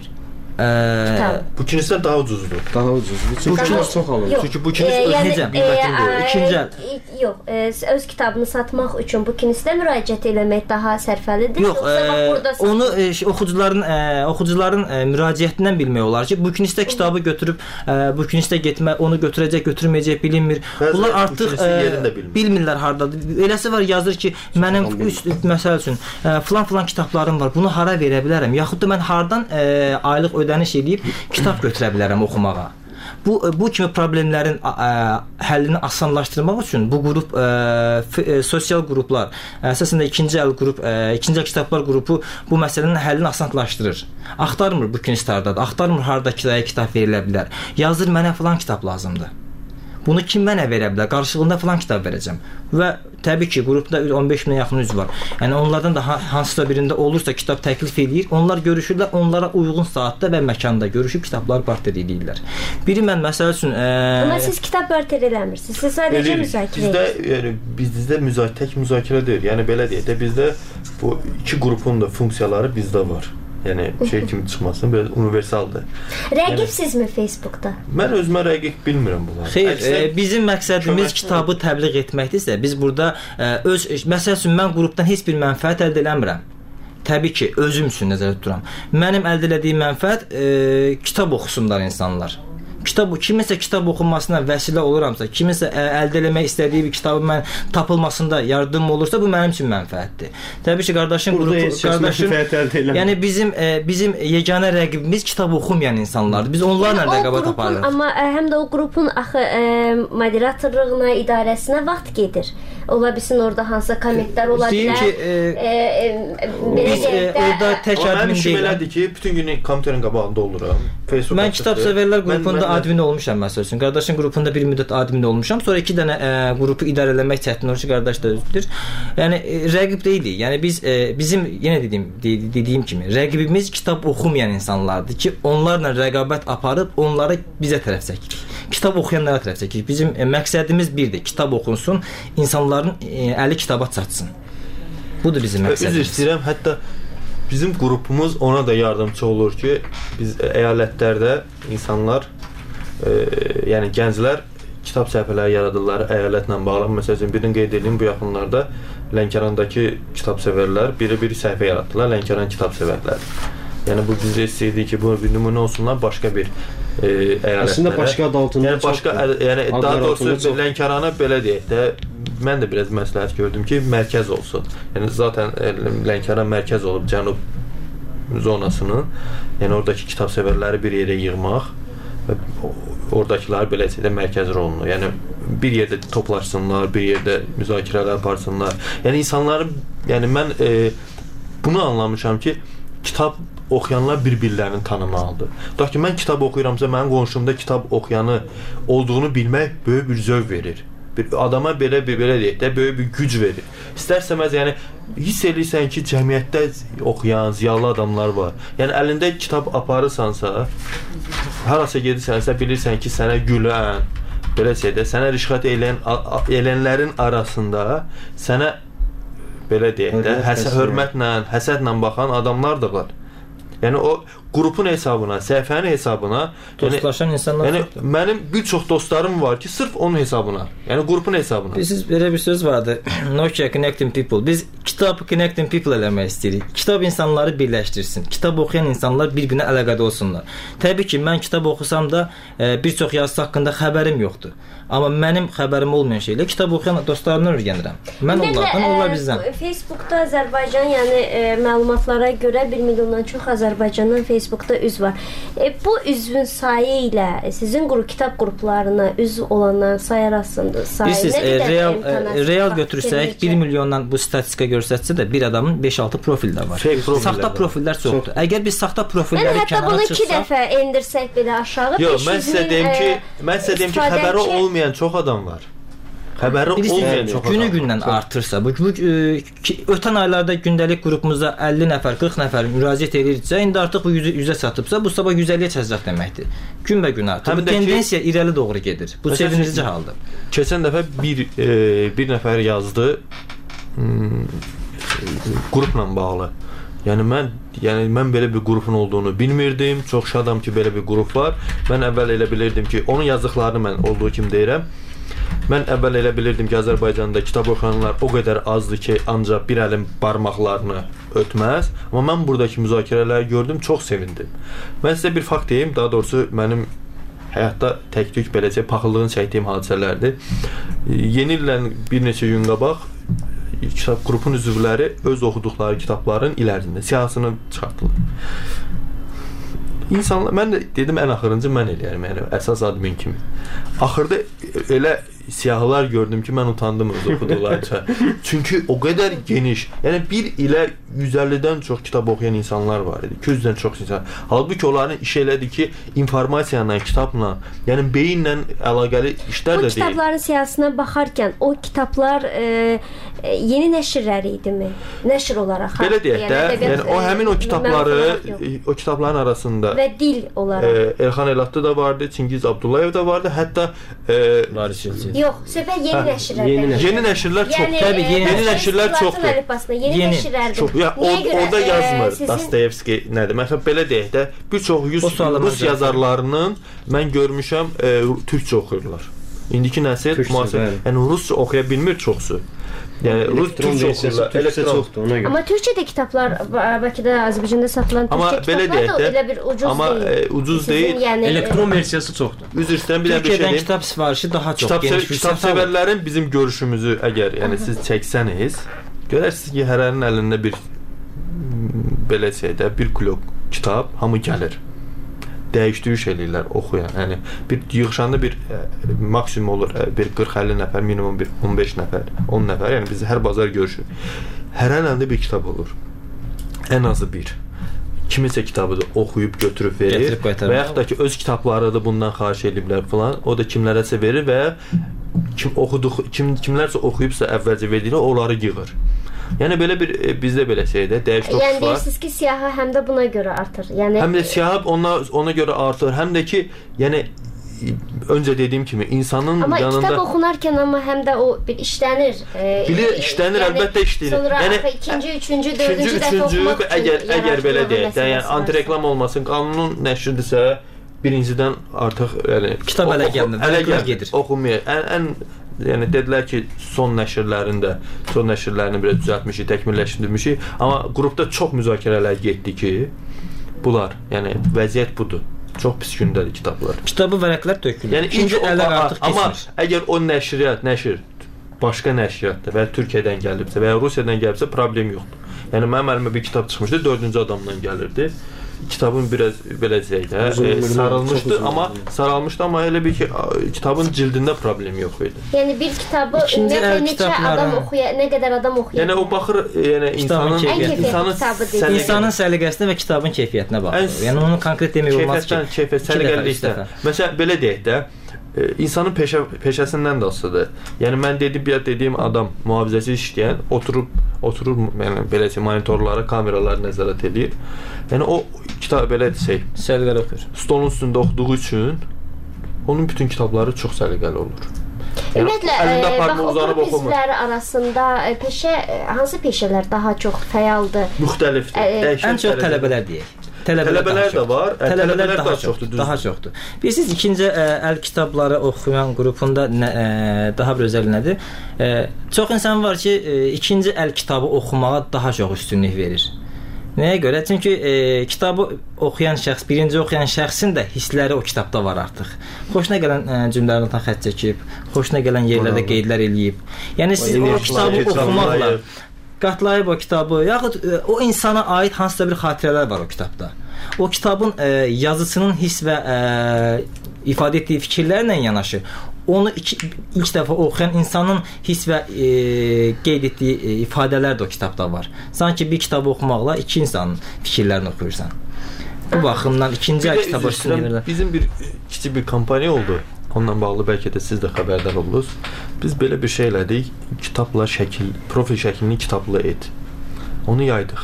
Ee, bu kinisler daha ucuzdur. Daha ucuzdur. Çünki kinis çox alır. Çünki bu kinis e, öz yəni, necə qiymətini qoyur. İkinci əl. E, yox, e, öz kitabını satmaq üçün bu kinisdə müraciət eləmək daha sərfəlidir. Yox, e, onu e, oxucuların e, oxucuların e, müraciətindən bilmək olar ki, bu kinisdə kitabı götürüb e, bu kinisdə getmə, onu götürəcək, götürməyəcək bilinmir. Bəzi bunlar artıq e, bilmirlər hardadır. Eləsi var, yazır ki, mənim üst məsəl üçün e, falan falan kitablarım var. Bunu hara verə bilərəm? Yaxud da mən hardan e, aylıq ödəniş edib kitab götürə bilərəm oxumağa. Bu bu kimi problemlərin ə, həllini asanlaşdırmaq üçün bu qrup ə, f, ə, sosial qruplar, əsasən də ikinci əl qrup, ə, ikinci əl kitablar qrupu bu məsələnin həllini asanlaşdırır. Axtarmır bu kinis hardadır, axtarmır harda kirayə kitab verilə bilər. Yazır mənə falan kitab lazımdır. Bunu kim mənə verə bilər? Qarşılığında falan kitab verəcəm. Və təbii ki, qrupda on beş minə yaxın üzv var. Yəni onlardan da hansısa birində olursa kitab təklif edir, onlar görüşürlər, onlara uyğun saatda və məkanda görüşüb kitabları barter edirlər. Biri mən məsəl üçün e... Amma siz kitab barter eləmirsiniz. Siz sadəcə müzakirə edirsiniz. Bizdə yəni bizdə müzakirə tək müzakirə deyil. Yəni belə deyək də bizdə bu iki qrupun da funksiyaları bizdə var. Yəni şey kimi çıxmasın, belə universaldır. Rəqibsizmi yəni, Facebookda? Mən özümə rəqib bilmirəm bunları. Xeyr, Əksər, e, bizim məqsədimiz kitabı təbliğ etməkdirsə, biz burada e, öz məsəl üçün mən qrupdan heç bir mənfəət əldə eləmirəm. Təbii ki, özüm üçün nəzərdə tuturam. Mənim əldə etdiyim mənfəət e, kitab oxusunlar insanlar. Kitab kiminsə kitab oxunmasına vəsilə oluramsa, kiminsə ə, əldə etmək istədiyi bir kitabı mən tapılmasında yardım olursa, bu mənim üçün mənfəətdir. Təbii ki, qardaşın qrupu, qardaşın, yəni bizim ə, bizim yeganə rəqibimiz kitab oxumayan insanlardır. Biz onlarla yəni, rəqabət aparırıq. Amma ə, həm də o qrupun axı ə, moderatorluğuna, idarəsinə vaxt gedir. Ola bilsin orada hansısa kommentlər ola bilər. Ki, e, e, biz e, orada tək admin deyiləm. Mənim belədir ki, bütün günü kompüterin qabağında oluram. Facebook mən kitab sevərlər qrupunda mən, admin olmuşam məsəl üçün. Qardaşın qrupunda bir müddət admin olmuşam. Sonra iki dənə e, qrupu idarə etmək çətin olur ki, qardaş da özüdür. Yəni e, rəqib deyilik. Yəni biz e, bizim yenə dediyim de, dediyim kimi rəqibimiz kitab oxumayan insanlardır ki, onlarla rəqabət aparıb onları bizə tərəf çəkirik. Kitab oxuyanlara tərəf çəkirik. Bizim e, məqsədimiz birdir. Kitab oxunsun, insanların e, əli kitaba çatsın. Budur bizim məqsədimiz. Üzr istəyirəm, hətta bizim qrupumuz ona da yardımçı olur ki, biz əyalətlərdə insanlar, e, yəni gənclər kitab səhifələri yaradırlar əyalətlə bağlı. Məsələn, birini qeyd edeyim, bu yaxınlarda Lənkərandakı kitab sevərlər biri bir səhifə yaratdılar, Lənkəran kitab sevərlər. Yəni bu bizə istəyirdik ki, bu bir nümunə olsunlar başqa bir e, əyalətlərə. Əslində başqa adı altında yəni, başqa, çox, yəni, daha doğrusu Lənkərana belə deyək də, mən də biraz məsləhət gördüm ki, mərkəz olsun. Yəni zaten Lənkəran mərkəz olub cənub zonasının, yəni oradakı kitab sevərləri bir yerə yığmaq və oradakılar beləcə də mərkəz rolunu, yəni bir yerdə toplaşsınlar, bir yerdə müzakirələr aparsınlar. Yəni insanların, yəni mən e, bunu anlamışam ki, kitab oxuyanlar bir-birlərini tanımalıdır. Tutaq ki, mən kitab oxuyuramsa, mənim qonşumda kitab oxuyanı olduğunu bilmək böyük bir zövq verir. Bir adama belə bir belə deyək də böyük bir güc verir. İstərsəməz, yəni hiss edirsən ki, cəmiyyətdə oxuyan, ziyalı adamlar var. Yəni əlində kitab aparırsansa, harasa gedirsənsə, bilirsən ki, sənə gülən, belə şeydə, sənə rişxət eləyən elənlərin arasında sənə belə deyək də, həsə hörmətlə, həsədlə baxan adamlar da var. Yəni o qrupun hesabına, səhifənin hesabına dostlaşan insanlar yəni, çoxdur. Mənim bir çox dostlarım var ki, sırf onun hesabına, yəni qrupun hesabına. Biz belə bir söz vardı. Nokia connecting people. Biz kitab connecting people eləmək istəyirik. Kitab insanları birləşdirsin. Kitab oxuyan insanlar bir-birinə əlaqədə olsunlar. Təbii ki, mən kitab oxusam da e, bir çox yazısı haqqında xəbərim yoxdur. Amma mənim xəbərim olmayan şeylə kitab oxuyan dostlarımdan öyrənirəm. Mən onlardan, onlar bizdən. Facebookda Azərbaycan, yəni e, məlumatlara görə bir milyondan çox Azərbaycandan Facebookda üzv var. E, bu üzvün sayı ilə sizin qrup kitab qruplarına üzv olanların sayı arasında sayı Bilirsiniz, nə qədər? E, real e, real götürsək bir milyondan bu statistika göstərsə də bir adamın beş altı profil də var. Profil saxta profillər çoxdur. Çox. Əgər biz saxta profilləri yəni, kənara çıxsaq, hətta bunu iki dəfə endirsək belə aşağı yox, mən sizə deyim ki, mən sizə deyim ki, xəbəri olmayan çox adam var. Xəbəri olmayan çox adam. Günü-gündən artırsa, bu, bu e, ki, ötən aylarda gündəlik qrupumuza əlli nəfər, qırx nəfər müraciət edirsə, indi artıq bu yüzə çatıbsa, bu sabah yüz əlliyə çatacaq deməkdir. Günbə-gün artır. Bu tendensiya ki, irəli doğru gedir. Bu sevindirici haldır. Keçən dəfə bir e, bir nəfər yazdı hmm, qrupla bağlı. Yəni mən, yəni mən belə bir qrupun olduğunu bilmirdim. Çox şadam ki, belə bir qrup var. Mən əvvəl elə bilirdim ki, onun yazdıqlarını mən olduğu kimi deyirəm. Mən əvvəl elə bilirdim ki, Azərbaycanda kitab oxuyanlar o qədər azdır ki, ancaq bir əlin barmaqlarını ötməz. Amma mən buradakı müzakirələri gördüm, çox sevindim. Mən sizə bir fakt deyim, daha doğrusu mənim həyatda tək-tük beləcə paxıllığını çəkdiyim hadisələrdir. Yeni illə bir neçə gün qabaq kitab qrupun üzvləri öz oxuduqları kitabların ilərisində siyahısını çıxartdılar. İnsanlar, mən də dedim ən axırıncı mən eləyərəm, yəni əsas admin kimi. Axırda elə siyahılar gördüm ki, mən utandım öz oxuduqlarca. Çünki o qədər geniş, yəni bir ilə yüz əllidən çox kitab oxuyan insanlar var idi. iki yüzdən çox insan. Halbuki onların iş elədi ki, informasiyanla, kitabla, yəni beyinlə əlaqəli işlər də deyil. Bu kitabların siyahısına baxarkən o kitablar e, e, yeni nəşrləri idimi? Nəşr olaraq. Belə deyək də, yəni o həmin o kitabları, o kitabların arasında və dil olaraq. E, Elxan Elatlı da vardı, Çingiz Abdullayev da vardı, hətta e, Varis Yılçın. Yox, söhbət yeni nəşrlərdən. Yeni, yeni nəşrlər çox. Yəni, təbii yeni, yeni nəşrlər çoxdur. Yeni, yeni nəşrlərdir. Çox. Ya or, orada yazmır e, sizin... Dostoyevski nədir? Məsələn belə deyək də, bir çox Rus yazarlarının mən görmüşəm e, türkçə oxuyurlar. İndiki nəsil müasir, yəni rusca oxuya bilmir çoxsu. Yəni rus türkçə oxuyurlar, elektron çoxdur ona görə. Amma türkçədə kitablar Bakıda, Azərbaycanda satılan türkçə kitablar da elə bir ucuz amma, deyil. Amma e, ucuz sizin, deyil. Yəni, elektron versiyası çoxdur. Üzr istəyirəm, bir dənə bir şey deyim. Kitab sifarişi daha çox kitab geniş. Kitab sevərlərin bizim görüşümüzü əgər, yəni siz çəksəniz, görərsiniz ki, hərənin əlində bir belə şeydə bir kilo kitab hamı gəlir. Dəyişdiriş eləyirlər oxuyan. Yəni bir yığışanda bir e, maksimum olur e, bir qırx əlli nəfər, minimum bir on beş nəfər, on nəfər. Yəni biz hər bazar görüşürük. Hər əlində bir kitab olur. Ən azı bir. Kimisə kitabı da oxuyub götürüb verir və yaxud da ki öz kitabları da bundan xahiş ediblər falan. O da kimlərəsə verir və kim oxuduq, kim kimlərsə oxuyubsa əvvəlcə verdikləri onları yığır. Yəni belə bir e, bizdə belə şeydə dəyiş toxuş var. Yəni deyirsiniz ki, siyahı həm də buna görə artır. Yəni həm də siyahı ona ona görə artır, həm də ki, yəni öncə dediyim kimi insanın amma yanında kitab oxunarkən amma həm də o bir işlənir. E, bilir, işlənir, yəni, əlbəttə işlənir. Sonra yəni ikinci, üçüncü, dördüncü dəfə oxumaq üçün əgər əgər belə deyək də, yəni antireklam olmasın, qanunun nəşridirsə birincidən artıq yəni kitab ələ gəlmir, ələ gedir. Oxunmaya. Ən, ən yəni dedilər ki, son nəşrlərində, son nəşrlərini biraz düzəltmişik, təkmilləşdirmişik, amma qrupda çox müzakirələr getdi ki, bunlar, yəni vəziyyət budur. Çox pis gündədir kitablar. Kitabı vərəqlər tökülür. Yəni ikinci əllər artıq keçmir. Amma əgər o nəşriyyat, nəşr başqa nəşriyyatdır və Türkiyədən gəlibsə və ya Rusiyadan gəlibsə problem yoxdur. Yəni mənim əlimə bir kitab çıxmışdı, dördüncü adamdan gəlirdi. Kitabın biraz belə deyək də, e, sarılmışdı, amma saralmışdı, amma elə bir ki, kitabın cildində problem yox idi. Yəni bir kitabı ümumiyyətlə neçə adam oxuya, nə qədər adam oxuyur? Yəni o baxır, yəni insanın insanın insanın səliqəsinə və kitabın keyfiyyətinə baxır. Yəni onu konkret demək olmaz ki, keyfiyyət səliqəlilikdə. Məsələn belə deyək də, insanın peşə peşəsindən də asılıdır. Yəni mən dedim, bir dediyim adam mühafizəçi işləyən oturub oturur, yəni belə monitorlara, kameralara nəzarət edir. Yəni o kitab belə desək, səliqəli oxuyur. Stolun üstündə oxuduğu üçün onun bütün kitabları çox səliqəli olur. Ümumiyyətlə, bax, o qrup üzvləri arasında peşə, hansı peşələr daha çox fəaldır? Müxtəlifdir. Ən çox tələbələr deyək. Tələbələr, tələbələr də var, tələbələr, tələbələr daha, daha çoxdur, daha çoxdur. Bilirsiniz, ikinci ə, əl kitabları oxuyan qrupunda nə, ə, daha bir özəl nədir? Ə, çox insan var ki, ə, ikinci əl kitabı oxumağa daha çox üstünlük verir. Nəyə görə? Çünki e, kitabı oxuyan şəxs, birinci oxuyan şəxsin də hissləri o kitabda var artıq. Xoşuna gələn e, cümlələrdən xətt çəkib, xoşuna gələn yerlərdə qeydlər eləyib. Yəni siz o kitabı oxumaqla qatlayıb o kitabı, yaxud e, o insana aid hansısa bir xatirələr var o kitabda. O kitabın e, yazısının hiss və e, ifadə etdiyi fikirlərlə yanaşı, onu iki, ilk dəfə oxuyan insanın hiss və e, qeyd etdiyi e, ifadələr də o kitabda var. Sanki bir kitabı oxumaqla iki insanın fikirlərini oxuyursan. Bu baxımdan ikinci əl kitabı oxuyursan. Bizim bir kiçik bir kampaniya oldu. Onunla bağlı bəlkə də siz də xəbərdar oldunuz. Biz belə bir şey elədik. Kitabla şəkil, profil şəklini kitabla et. Onu yaydıq.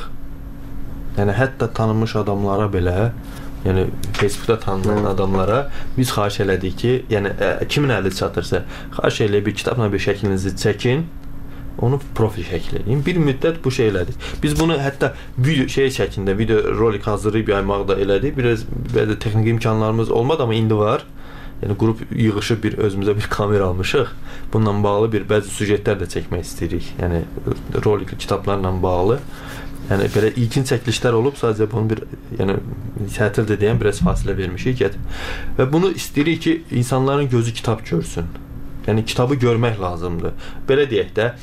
Yəni hətta tanınmış adamlara belə, yəni Facebookda tanınan adamlara biz xahiş elədik ki, yəni ə, kimin əli çatırsa, xahiş eləyib bir kitabla bir şəklinizi çəkin, onu profil şəkli eləyin. Bir müddət bu şey elədik. Biz bunu hətta video şey şəklində, video rolik hazırlayıb yaymaq da elədik. Biraz bəzi texniki imkanlarımız olmadı, amma indi var. Yəni qrup yığışıb bir özümüzə bir kamera almışıq. Bununla bağlı bir bəzi süjetlər də çəkmək istəyirik. Yəni rolikli kitablarla bağlı. Yəni belə ilkin çəkilişlər olub, sadəcə bunu bir, yəni tətil də deyən biraz fasilə vermişik. Və bunu istəyirik ki, insanların gözü kitab görsün. Yəni kitabı görmək lazımdır. Belə deyək də,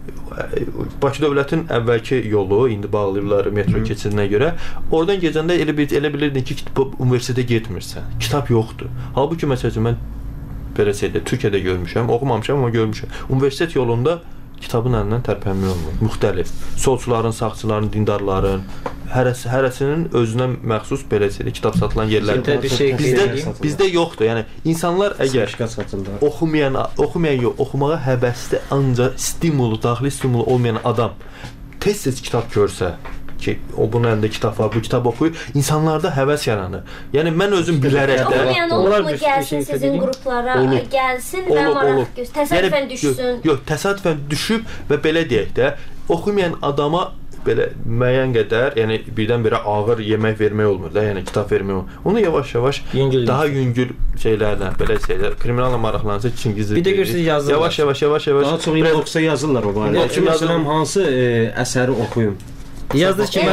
Bakı dövlətin əvvəlki yolu indi bağlayıblar metro keçidinə görə. Oradan gecəndə elə bir elə bilirdin ki, universitetə getmirsən. Kitab yoxdur. Halbuki məsələn mən belə şeydə Türkiyədə görmüşəm, oxumamışam amma görmüşəm. Universitet yolunda kitabın əlindən tərpənmək olmur. Müxtəlif. Solçuların, sağçıların, dindarların, hərəsi, hərəsinin özünə məxsus belə şeydə kitab satılan yerlər var. Şey bizdə bizdə yoxdur. Yəni insanlar əgər oxumayan, oxumayan yox, oxumağa həvəsli ancaq stimulu, daxili stimulu olmayan adam tez-tez kitab görsə ki, o bunun əlində kitab var, bu kitab oxuyur, insanlarda həvəs yaranır. Yəni mən özüm bilərək də oxumayan olub mu gəlsin sizin qruplara, gəlsin və maraq göz, təsadüfən düşsün. Yox, təsadüfən düşüb və belə deyək də, oxumayan adama belə müəyyən qədər, yəni birdən-birə ağır yemək vermək olmur da, yəni kitab vermək olmur. Onu yavaş-yavaş daha yüngül şeylərlə, belə şeylər, kriminalla maraqlanırsa Çingizdir. Bir də görürsünüz yazırlar. Yavaş-yavaş, yavaş-yavaş. Daha çox inbox'a yazırlar o barədə. Məsələn, hansı e, əsəri oxuyum? Yazdır ki,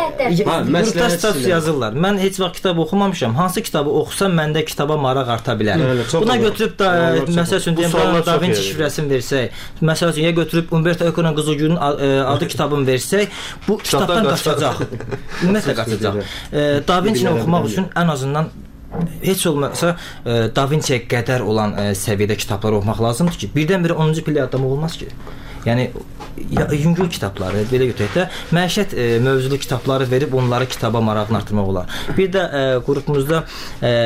mən qrupda status yazırlar. Mən heç vaxt kitab oxumamışam. Hansı kitabı oxusam məndə kitaba maraq arta bilər. Buna götürüb da məsəl üçün deyim, Da Vinci şifrəsini versək, məsəl üçün ya götürüb Umberto Eco'nun Qızılgülün adı kitabını versək, bu kitabdan qaçacaq. Ümumiyyətlə qaçacaq. Da Vinci'ni oxumaq üçün ən azından heç olmasa Da Vinci'yə qədər olan səviyyədə kitablar oxumaq lazımdır ki, birdən-birə onuncu pilli adam olmaz ki. Yəni yüngül kitabları, belə götürək də, məişət e, mövzulu kitabları verib onları kitaba marağını artırmaq olar. Bir də e, qrupumuzda e,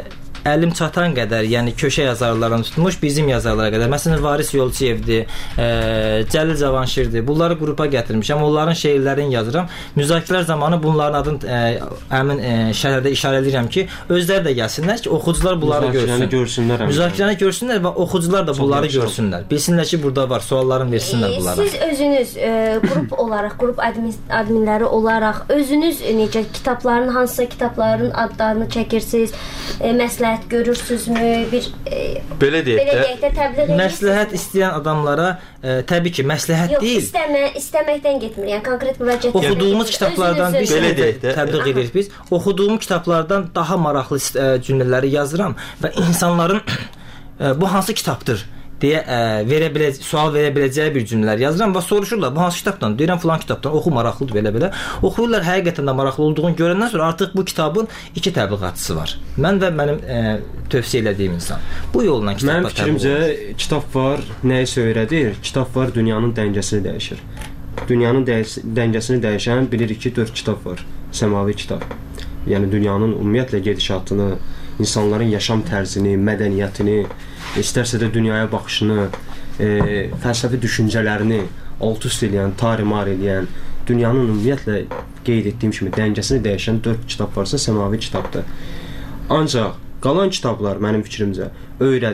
əlim çatan qədər, yəni köşə yazarlarından tutmuş bizim yazarlara qədər. Məsələn, Varis Yolçiyevdir, e, Cəlil Cavanşirdir. Bunları qrupa gətirmişəm. Onların şeirlərini yazıram. Müzakirələr zamanı bunların adını e, həmin e, şərhdə işarə edirəm ki, özləri də gəlsinlər ki, oxucular bunları görsün. görsünlər. Müzakirəni görsünlər və oxucular da bunları Çox görsünlər. Bilsinlər ki, burada var. Suallarını versinlər bunlara. Siz özünüz e, qrup olaraq, qrup admin, adminləri olaraq özünüz necə kitabların, hansısa kitabların adlarını çəkirsiniz, e, məsləhət görürsünüzmü? Bir e, belə deyək də təbliğ məsləhət istəyən adamlara e, təbii ki, məsləhət Yox, deyil. Yox, istəmə, istəməkdən getmir. Yəni konkret müraciət edir. Oxuduğumuz kitablardan bir belə deyək də təbliğ edirik biz. Oxuduğum kitablardan daha maraqlı e, cümlələri yazıram və insanların e, bu hansı kitabdır deyə ə, verə biləcək, sual verə biləcəyi bir cümlələr yazıram və soruşurlar, bu hansı kitabdan? Deyirəm, filan kitabdan, oxu, maraqlıdır, belə-belə. Oxuyurlar, həqiqətən də maraqlı olduğunu görəndən sonra artıq bu kitabın iki təbliğatçısı var. Mən və mənim ə, tövsiyə elədiyim insan. Bu yolla kitablar təbliğ olunur. Mənim fikrimcə, kitab var, nəyi öyrədir? Kitab var, dünyanın dəngəsini dəyişir. Dünyanın dəy- dəngəsini dəyişən bilirik ki, dörd kitab var. Səmavi kitab. Yəni, dünyanın ümumiyyətlə gedişatını, insanların yaşam tərzini, mədəniyyətini, istərsə də dünyaya baxışını, e, fəlsəfi düşüncələrini alt-üst edən, tarih-mar edən, dünyanın ümumiyyətlə qeyd etdiyim kimi dəngəsini dəyişən dörd kitab varsa, səmavi kitabdır. Ancaq qalan kitablar mənim fikrimcə öyrədir.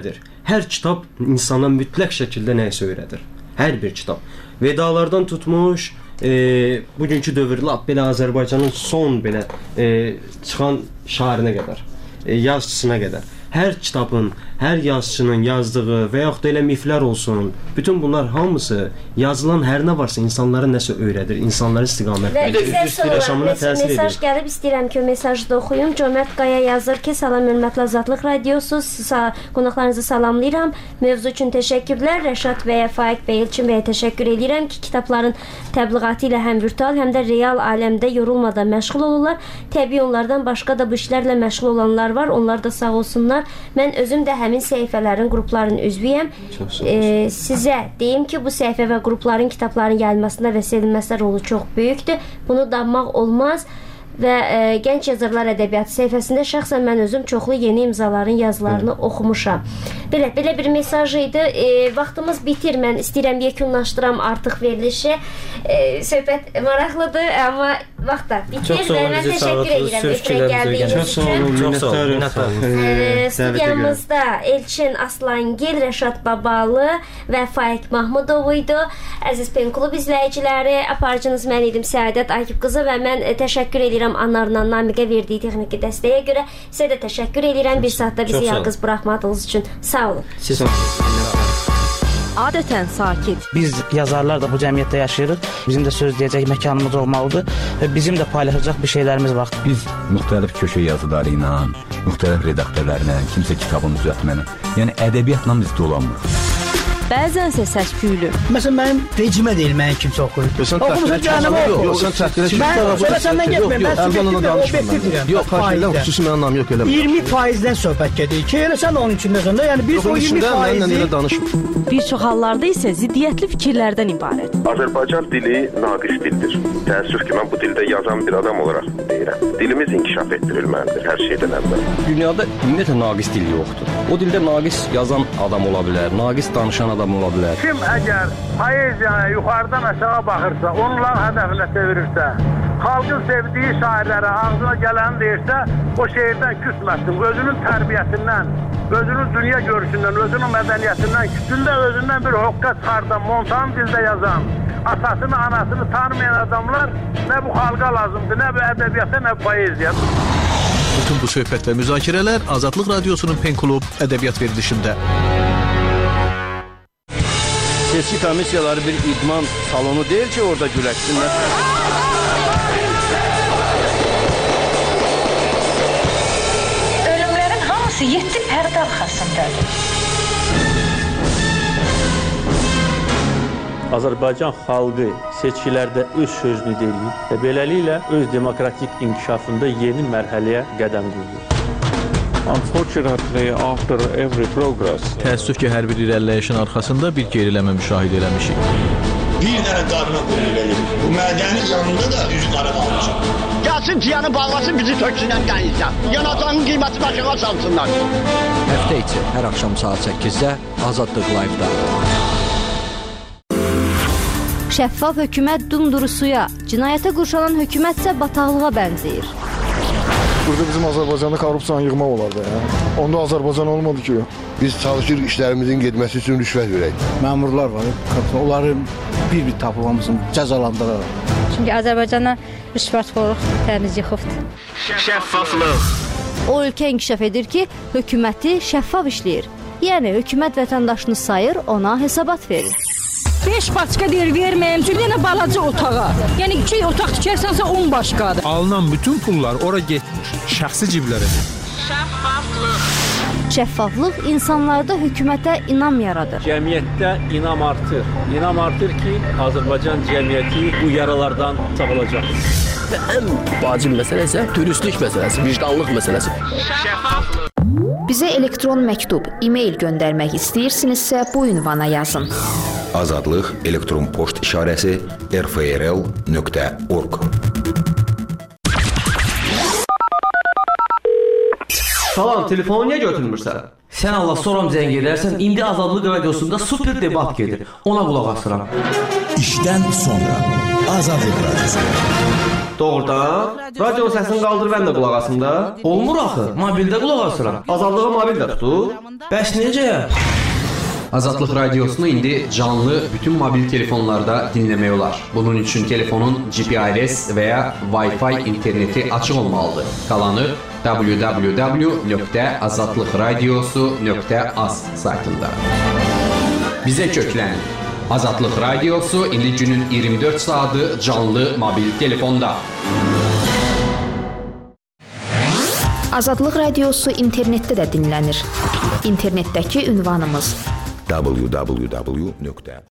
hər kitab insana mütləq şəkildə nəyisə öyrədir. Hər bir kitab. Vedalardan tutmuş, e, bugünkü dövrdə belə Azərbaycanın son belə e, çıxan şairinə qədər, e, yazıçısına qədər. Hər kitabın, hər yazıçının yazdığı və yaxud da elə miflər olsun, bütün bunlar hamısı yazılan hər nə varsa insanlara nəsə öyrədir, insanları istiqamətləndirir, yaşamına təsir edir. Mesaj gəlib, istəyirəm ki, o mesajı da oxuyum. Cömert Qaya yazır ki, salam hörmətli Azadlıq Radiosu, qonaqlarınızı salamlayıram. Mövzu üçün təşəkkürlər. Rəşad bəyə, Faiq bəy, Elçin bəyə təşəkkür edirəm ki, kitabların təbliğatı ilə həm virtual, həm də real aləmdə yorulmadan məşğul olurlar. Təbii onlardan başqa da bu işlərlə məşğul olanlar var. Onlar da sağ olsunlar. Mən özüm də həmin səhifələrin, qrupların üzvüyəm. E, sizə deyim ki, bu səhifə və qrupların, kitabların yayılmasında və sevilməsində rolu çox böyükdür. Bunu danmaq olmaz. Və e, Gənc Yazarlar Ədəbiyyatı səhifəsində şəxsən mən özüm çoxlu yeni imzaların yazılarını Hı. oxumuşam. Belə, belə bir mesaj idi. E, vaxtımız bitir. Mən istəyirəm yekunlaşdıram artıq verilişi. E, söhbət maraqlıdır, amma vaxt da bitir və mən təşəkkür edirəm efirə gəldiyiniz üçün. Çox sağ olun, minnətdarım. Studiyamızda Elçin Aslangil, Rəşad Babalı və Faiq Mahmudov idi. Əziz Pen Klub izləyiciləri, aparıcınız mən idim Səadət Akif qızı və mən e, təşəkkür edirəm Anarla Namiqə verdiyi texniki dəstəyə görə. Sizə də təşəkkür edirəm bir saatda bizi yalqız buraxmadığınız üçün. Sağ olun. Siz Adətən sakit. Biz yazarlar da bu cəmiyyətdə yaşayırıq. Bizim də söz deyəcək məkanımız olmalıdır və bizim də paylaşacaq bir şeylərimiz var. Biz müxtəlif köşə yazıları ilə, müxtəlif redaktörlərlə, kimsə kitabını düzəltməklə, yəni ədəbiyyatla biz dolanmırıq. Bəzənsə səs-küylü. Məsələn, mənim rejimə deyil, mənim kimsə oxuyur. Oxumusun canımı oxu. Yox, sən təhqilə ki, mən səndən getməyim, mən subjektiv və obyektiv deyirəm. Yox, faizdən, xüsusi mənim anlam yox, elə. iyirmi faizdən söhbət gedir ki, elə sən onun içindəsən də, yəni biz o iyirmi faizi... Bir çox hallarda isə ziddiyyətli fikirlərdən ibarət. Azərbaycan dili naqis dildir. Təəssüf ki, mən bu dildə yazan bir adam olaraq deyirəm. Dilimiz inkişaf etdirilməlidir hər şeydən əvvəl. Dünyada ümumiyyətlə naqis dil yoxdur. O dildə naqis yazan adam ola bilər, naqis danışan adam ola bilər. Kim əgər poeziyaya yuxarıdan aşağı baxırsa, onların hədəfinə çevirirsə, xalqın sevdiyi şairlərə ağzına gələni deyirsə, o şeirdən küsməsin. Özünün tərbiyəsindən, özünün dünya görüşündən, özünün mədəniyyətindən, küsündə özündən bir hoqqa çıxardan, montan dildə yazan, atasını, anasını tanımayan adamlar nə bu xalqa lazımdır, nə bu ədəbiyyata, nə bu poeziya. Bütün bu söhbət və müzakirələr Azadlıq Radiosunun Pen Klub ədəbiyyat verilişində. Seçki komissiyaları bir idman salonu deyil ki, orada güləşsinlər. Ölümlərin hamısı yeddi pərdə arxasındadır. Azərbaycan xalqı seçkilərdə öz sözünü deyir və beləliklə öz demokratik inkişafında yeni mərhələyə qədəm qoyur. Unfortunately, after every progress, təəssüf ki, hər bir irəliləyişin arxasında bir geriləmə müşahidə eləmişik. Bir dənə qarına qoyulur. Bu mədənin yanında da üzü qara qalmışıq. Gəlsin ciyanı bağlasın, bizi töksünən qəyizdən. Yanacağının qiyməti başına salsınlar. Həftə içi hər axşam saat səkkizdə Azadlıq Live-da. Şəffaf hökumət dumduru suya, cinayətə qurşanan hökumət isə bataqlığa bənzəyir. Burada bizim Azərbaycanda korrupsiyanı yığmaq olardı ya. Onda Azərbaycan olmadı ki. Biz çalışır işlərimizin getməsi üçün rüşvət verək. Məmurlar var, onları bir-bir tapılmamızın cəzalandıraraq. Çünki Azərbaycana rüşvətxorluq təmiz yıxıbdır. Şəffaflıq. O ölkə inkişaf edir ki, hökuməti şəffaf işləyir. Yəni hökumət vətəndaşını sayır, ona hesabat verir. beş başqa deyir verməyəm, çünki yenə balaca otağa. Yəni iki otaq tikərsənsə on başqadır. Alınan bütün pullar ora getmiş, şəxsi ciblərə. Şəffaflıq. Şəffaflıq insanlarda hökumətə inam yaradır. Cəmiyyətdə inam artır. İnam artır ki, Azərbaycan cəmiyyəti bu yaralardan sağalacaq. Və ən vacib məsələ isə dürüstlük məsələsi, vicdanlıq məsələsi. Şəffaflıq. Bizə elektron məktub, e-mail göndərmək istəyirsinizsə bu ünvana yazın. Azadlıq elektron poçt işarəsi r f r l nöqtə org. Salam, telefonu niyə götürmürsən? Sən Allah soram zəng edərsən, indi Azadlıq Radiosunda super debat gedir. Ona qulaq asıram. İşdən sonra Azadlıq Radiosu. Doğrudan? Radio səsini qaldır, mən də qulaq asım da. Olmur axı, mobildə qulaq asıram. Azadlığı mobildə tutur. Bəs necə? Azadlıq radiosunu indi canlı bütün mobil telefonlarda dinləmək olar. Bunun üçün telefonun G P R S və ya Wi-Fi interneti açıq olmalıdır. Qalanı w w w nöqtə azadlıqradiosu nöqtə az saytında. Bizə köklənin. Azadlıq radiosu indi günün iyirmi dörd saatı canlı mobil telefonda. Azadlıq radiosu internetdə də dinlənir. İnternetdəki ünvanımız w w w nöqtə